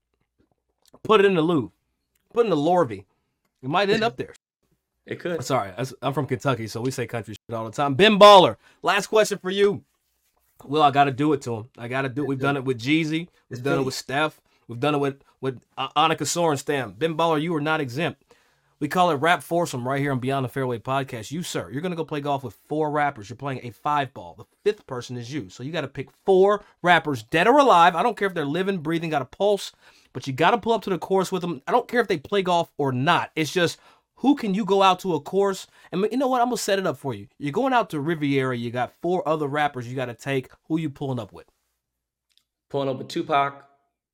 Speaker 2: Put it in the Louvre. Put it in the Louvre. It might end up there.
Speaker 1: It could.
Speaker 2: Sorry, I'm from Kentucky, so we say country shit all the time. Ben Baller, last question for you. Well, I got to do it to him. I got to do it. We've done it with Jeezy. We've done it with Steph. We've done it with Annika Sorenstam. Ben Baller, you are not exempt. We call it Rap Foursome right here on Beyond the Fairway podcast. You, sir, you're going to go play golf with 4 rappers. You're playing a 5-ball. The 5th person is you. So you got to pick 4 rappers, dead or alive. I don't care if they're living, breathing, got a pulse, but you got to pull up to the course with them. I don't care if they play golf or not. It's just Who can you go out to a course? And you know what? I'm going to set it up for you. You're going out to Riviera. You got 4 other rappers you got to take. Who you pulling up with?
Speaker 1: Pulling up with Tupac.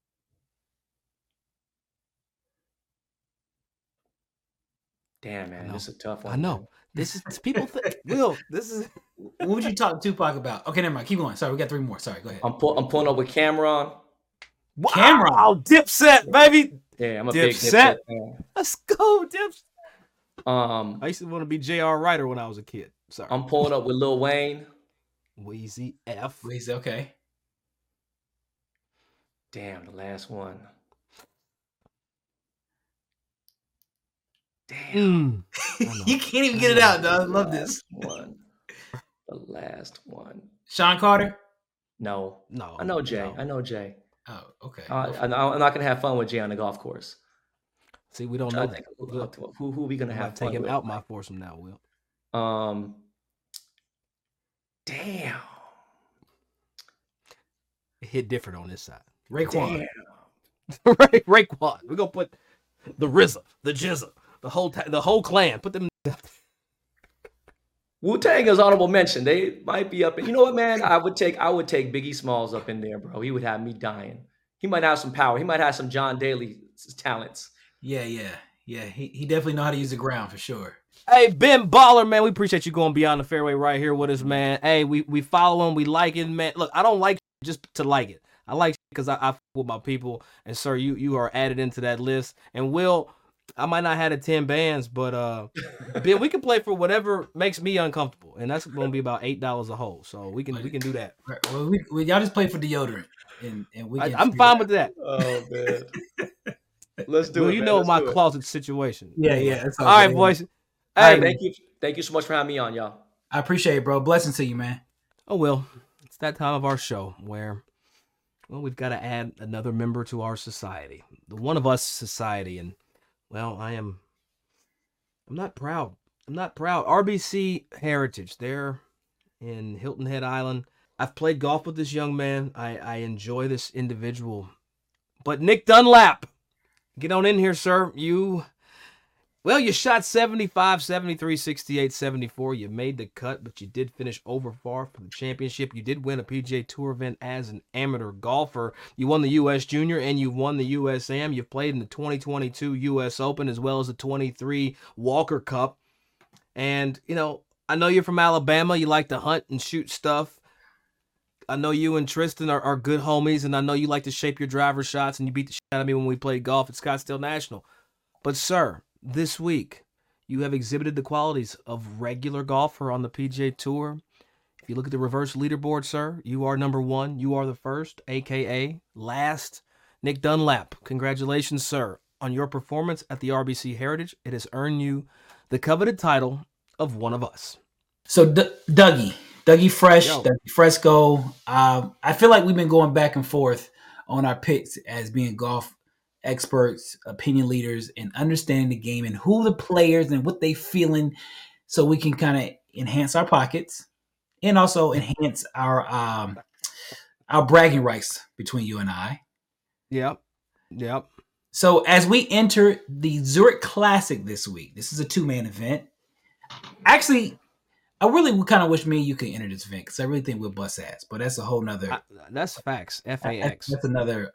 Speaker 1: Damn, man, this is a tough one.
Speaker 2: I know.
Speaker 1: Man.
Speaker 2: This is people think. Will, this is.
Speaker 3: What would you talk to Tupac about? Okay, never mind. Keep going. Sorry, we got 3 more. Sorry, go ahead.
Speaker 1: I'm pulling up with Cameron.
Speaker 2: Wow,
Speaker 3: Cameron.
Speaker 2: Dipset, baby.
Speaker 1: Yeah, I'm a big
Speaker 2: Dipset.
Speaker 1: Dipset fan.
Speaker 2: Let's go, Dipset. I used to want to be J.R. Ryder when I was a kid. Sorry.
Speaker 1: I'm pulling up with Lil Wayne.
Speaker 2: Weezy F.
Speaker 3: Weezy, okay.
Speaker 1: Damn, the last one. Damn.
Speaker 3: You can't even get it out, dog. I love this.
Speaker 1: The last one.
Speaker 3: Sean Carter?
Speaker 1: No.
Speaker 2: No.
Speaker 1: I know Jay.
Speaker 2: No.
Speaker 1: I know Jay.
Speaker 3: Oh, okay.
Speaker 1: I'm not going to have fun with Jay on the golf course.
Speaker 2: See, we don't know that.
Speaker 1: Who are we going to have fun
Speaker 2: take him
Speaker 1: with?
Speaker 2: out my foursome now, Will.
Speaker 1: Damn.
Speaker 2: It hit different on this side.
Speaker 3: Raekwon.
Speaker 2: Raekwon. We're going to put the RZA, the Jizza, the whole clan. Put them.
Speaker 1: Wu-Tang is honorable mention. They might be up. You know what, man? I would take Biggie Smalls up in there, bro. He would have me dying. He might have some power. He might have some John Daly talents.
Speaker 3: Yeah. He definitely know how to use the ground for sure.
Speaker 2: Hey, Ben Baller, man, we appreciate you going beyond the fairway right here with us, man. Hey, we follow him, we like him, man. Look, I don't like just to like it. I like because I f with my people, and sir, you are added into that list. And Will, I might not have the 10 bands, but Ben, we can play for whatever makes me uncomfortable, and that's going to be about $8 a hole. So we can do that.
Speaker 3: Well, y'all just play for deodorant, and we.
Speaker 2: I'm fine with that.
Speaker 1: Oh man, let's do
Speaker 2: Will,
Speaker 1: it.
Speaker 2: you
Speaker 1: man.
Speaker 2: know
Speaker 1: Let's
Speaker 2: my
Speaker 1: do it.
Speaker 2: closet situation.
Speaker 3: Yeah.
Speaker 2: All right, boys.
Speaker 1: Hey,
Speaker 2: Hey,
Speaker 1: thank you so much for having me on, y'all.
Speaker 3: I appreciate it, bro. Blessings to you, man.
Speaker 2: Oh, Will, it's that time of our show where, well, we've got to add another member to our society, the One of Us society, and well, I'm not proud. I'm not proud. RBC Heritage, they're in Hilton Head Island. I've played golf with this young man. I enjoy this individual. But Nick Dunlap, get on in here, sir. You shot 75, 73, 68, 74. You made the cut, but you did finish over par for the championship. You did win a PGA Tour event as an amateur golfer. You won the U.S. Junior and you won the USAM. You've played in the 2022 U.S. Open as well as the 23 Walker Cup. And, you know, I know you're from Alabama. You like to hunt and shoot stuff. I know you and Tristan are good homies, and I know you like to shape your driver shots, and you beat the shit out of me when we played golf at Scottsdale National. But, sir, this week, you have exhibited the qualities of regular golfer on the PGA Tour. If you look at the reverse leaderboard, sir, you are number 1. You are the first, a.k.a. last. Nick Dunlap, congratulations, sir, on your performance at the RBC Heritage. It has earned you the coveted title of One of Us.
Speaker 3: So, Dougie Fresh,
Speaker 2: Yo.
Speaker 3: Dougie Fresco. I feel like we've been going back and forth on our picks as being golf experts, opinion leaders, and understanding the game and who the players and what they feeling, so we can kind of enhance our pockets and also enhance our bragging rights between you and I.
Speaker 2: Yep.
Speaker 3: So as we enter the Zurich Classic this week, this is a 2-man event. Actually, I really would kind of wish me and you could enter this event because I really think we'll bust ass. But that's a whole nother.
Speaker 2: That's facts. FAX.
Speaker 3: That's another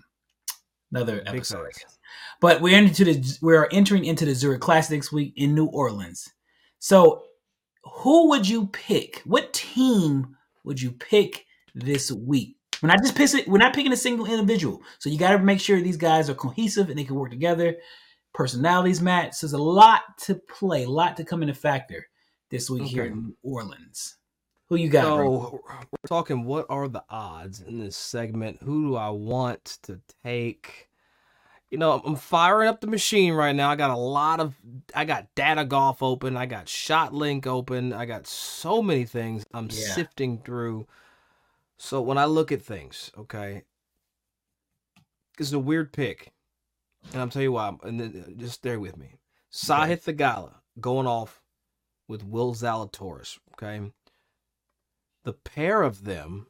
Speaker 2: Big
Speaker 3: episode.
Speaker 2: facts.
Speaker 3: But we are entering into the Zurich Classic this week in New Orleans. So, who would you pick? What team would you pick this week? We're not picking a single individual. So you got to make sure these guys are cohesive and they can work together. Personalities match. So there's a lot to play, a lot to come into factor this week here in New Orleans. Who you got?
Speaker 2: So we're talking, what are the odds in this segment? Who do I want to take? You know, I'm firing up the machine right now. I got Data Golf open. I got ShotLink open. I got so many things I'm sifting through. So when I look at things, okay, this is a weird pick. And I'll tell you why. And then just stay with me. Sahith Theegala going off with Will Zalatoris, okay? The pair of them,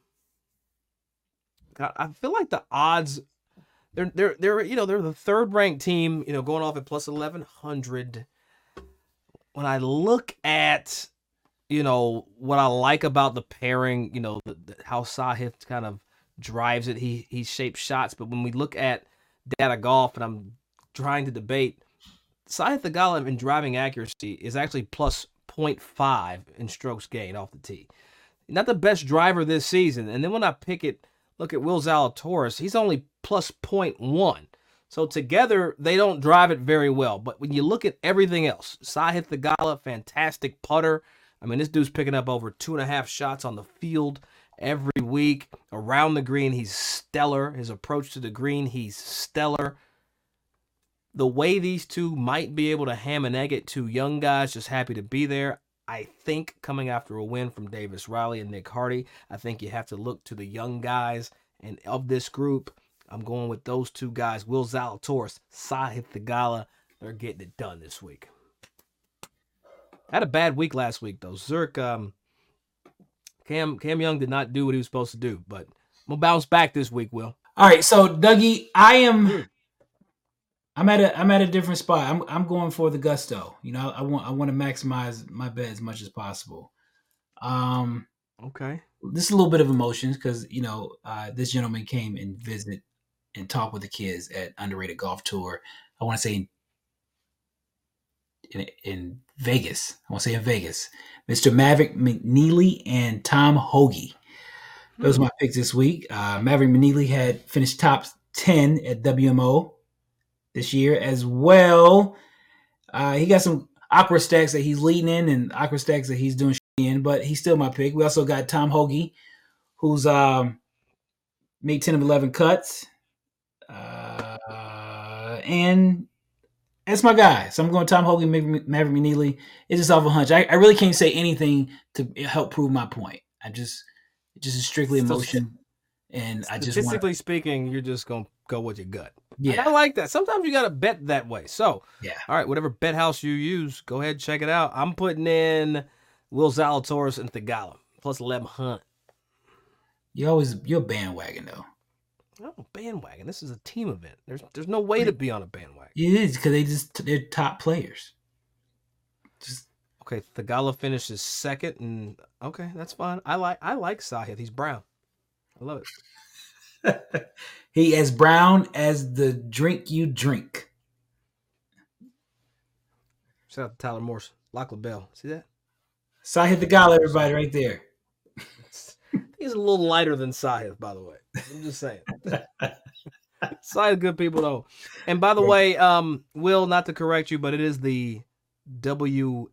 Speaker 2: God, I feel like the odds, they're the third ranked team, going off at plus 1100. when I look at, what I like about the pairing, how Sahith kind of drives it, he shapes shots. But when we look at data golf, and I'm trying to debate, Sahith Theegala in driving accuracy is actually plus 0.5 in strokes gained off the tee. Not the best driver this season. And then when I look at Will Zalatoris, he's only plus 0.1. So together, they don't drive it very well. But when you look at everything else, Sahith Theegala, fantastic putter. I mean, this dude's picking up over 2.5 shots on the field every week. Around the green, he's stellar. His approach to the green, he's stellar. The way these two might be able to ham and egg it, two young guys just happy to be there. I think coming after a win from Davis Riley and Nick Hardy, I think you have to look to the young guys. And of this group, I'm going with those two guys, Will Zalatoris, Sahith Theegala. They're getting it done this week. I had a bad week last week, though. Zurich, Cam Young did not do what he was supposed to do, but I'm going to bounce back this week, Will.
Speaker 3: All right, so Dougie, I'm at a different spot. I'm going for the gusto. I want to maximize my bet as much as possible.
Speaker 2: Okay.
Speaker 3: This is a little bit of emotions because this gentleman came and visit and talk with the kids at Underrated Golf Tour. I want to say in Vegas. Mr. Maverick McNeely and Tom Hoge. Those are my picks this week. Maverick McNeely had finished top 10 at WMO this year as well. He got some awkward stacks that he's leading in and awkward stacks that he's doing in, but he's still my pick. We also got Tom Hoge, who's made 10 of 11 cuts. And that's my guy. So I'm going Tom Hoge, Maverick McNeely. It's just off a hunch. I really can't say anything to help prove my point. It just is strictly emotion. And I just
Speaker 2: statistically speaking, you're just going to go with your gut.
Speaker 3: Yeah.
Speaker 2: And I like that. Sometimes you got to bet that way. So,
Speaker 3: yeah.
Speaker 2: All right, whatever bet house you use, go ahead and check it out. I'm putting in Will Zalatoris and Theegala, plus 1100.
Speaker 3: You're a bandwagon, though.
Speaker 2: Oh, bandwagon. This is a team event. There's no way to be on a bandwagon.
Speaker 3: It is because they're top players.
Speaker 2: Okay, Theegala finishes second, and okay, that's fine. I like Sahith. He's brown. I love
Speaker 3: it. He as brown as the drink you drink.
Speaker 2: Shout out to Tyler Morse, Lachlan Bell. See that?
Speaker 3: Sahith Theegala, everybody, right there.
Speaker 2: He's a little lighter than Sahith, by the way. I'm just saying. Sahith, good people though. And by the way, Will, not to correct you, but it is the WMPO.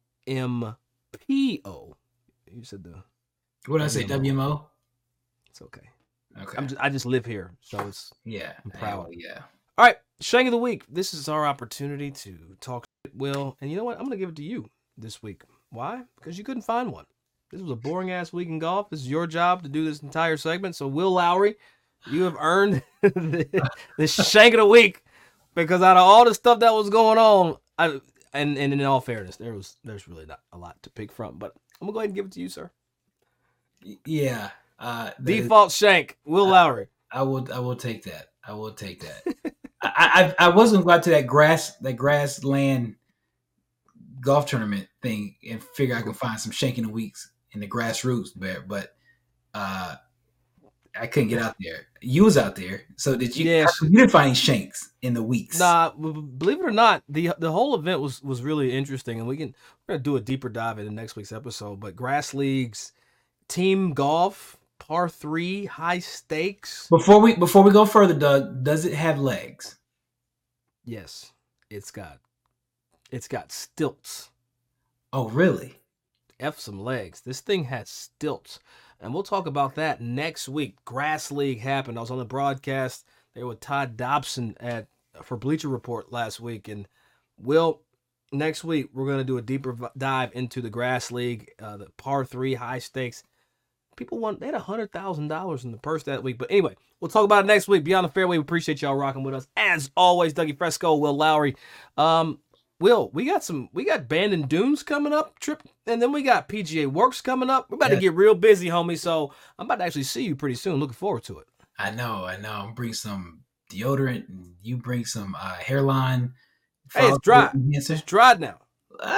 Speaker 2: You said the.
Speaker 3: What did I say? WMO.
Speaker 2: It's okay.
Speaker 3: Okay.
Speaker 2: I just live here, so it's.
Speaker 3: Yeah.
Speaker 2: I'm proud.
Speaker 3: Yeah.
Speaker 2: All right, Shank of the week. This is our opportunity to talk shit, Will, and you know what? I'm gonna give it to you this week. Why? Because you couldn't find one. This was a boring ass week in golf. This is your job to do this entire segment. So, Will Lowry, you have earned the Shank of the week because out of all the stuff that was going on, and in all fairness, there's really not a lot to pick from. But I'm gonna go ahead and give it to you, sir.
Speaker 3: Yeah.
Speaker 2: Default Shank, Will Lowry.
Speaker 3: I will take that. I will take that. I was gonna go out to that grassland golf tournament thing and figure I could find some Shank in the weeks in the grassroots there, but I couldn't get out there. You was out there, so did you?
Speaker 2: Yes.
Speaker 3: You didn't find any Shanks in the weeks.
Speaker 2: Nah, believe it or not, the whole event was really interesting, and we're gonna do a deeper dive in next week's episode. But Grass Leagues, team golf, par 3, high stakes.
Speaker 3: Before we go further, Doug, does it have legs?
Speaker 2: Yes, it's got stilts.
Speaker 3: Oh, really?
Speaker 2: F some legs. This thing has stilts. And we'll talk about that next week. Grass League happened. I was on the broadcast there with Todd Dobson for Bleacher Report last week. And next week, we're going to do a deeper dive into the Grass League, the par 3 high stakes. They had $100,000 in the purse that week. But anyway, we'll talk about it next week. Beyond the Fairway, we appreciate y'all rocking with us. As always, Dougie Fresco, Will Lowry. Will, we got Bandon Dunes coming up, and then we got PGA Works coming up. We're about to get real busy, homie. So I'm about to actually see you pretty soon. Looking forward to it.
Speaker 3: I know. I'm bring some deodorant, and you bring some hairline.
Speaker 2: Hey, it's dry. It's dry now.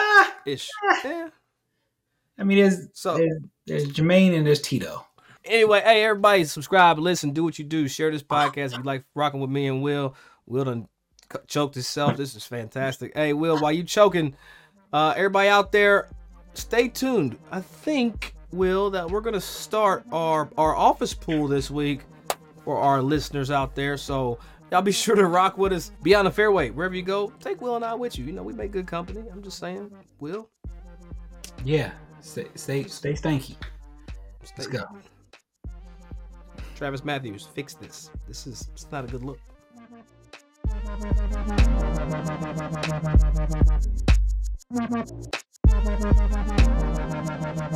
Speaker 2: ish. Yeah.
Speaker 3: I mean, there's Jermaine and there's Tito.
Speaker 2: Anyway, hey, everybody, subscribe, listen, do what you do. Share this podcast if you like rocking with me and Will. Will done choked himself. This is fantastic. Hey, Will, while you choking, everybody out there, stay tuned. I think, Will, that we're going to start our office pool this week for our listeners out there. So y'all be sure to rock with us. Be on the fairway. Wherever you go, take Will and I with you. You know, we make good company. I'm just saying. Will?
Speaker 3: Yeah. Stay stanky. Let's go.
Speaker 2: Travis Matthews, fix this. It's not a good look.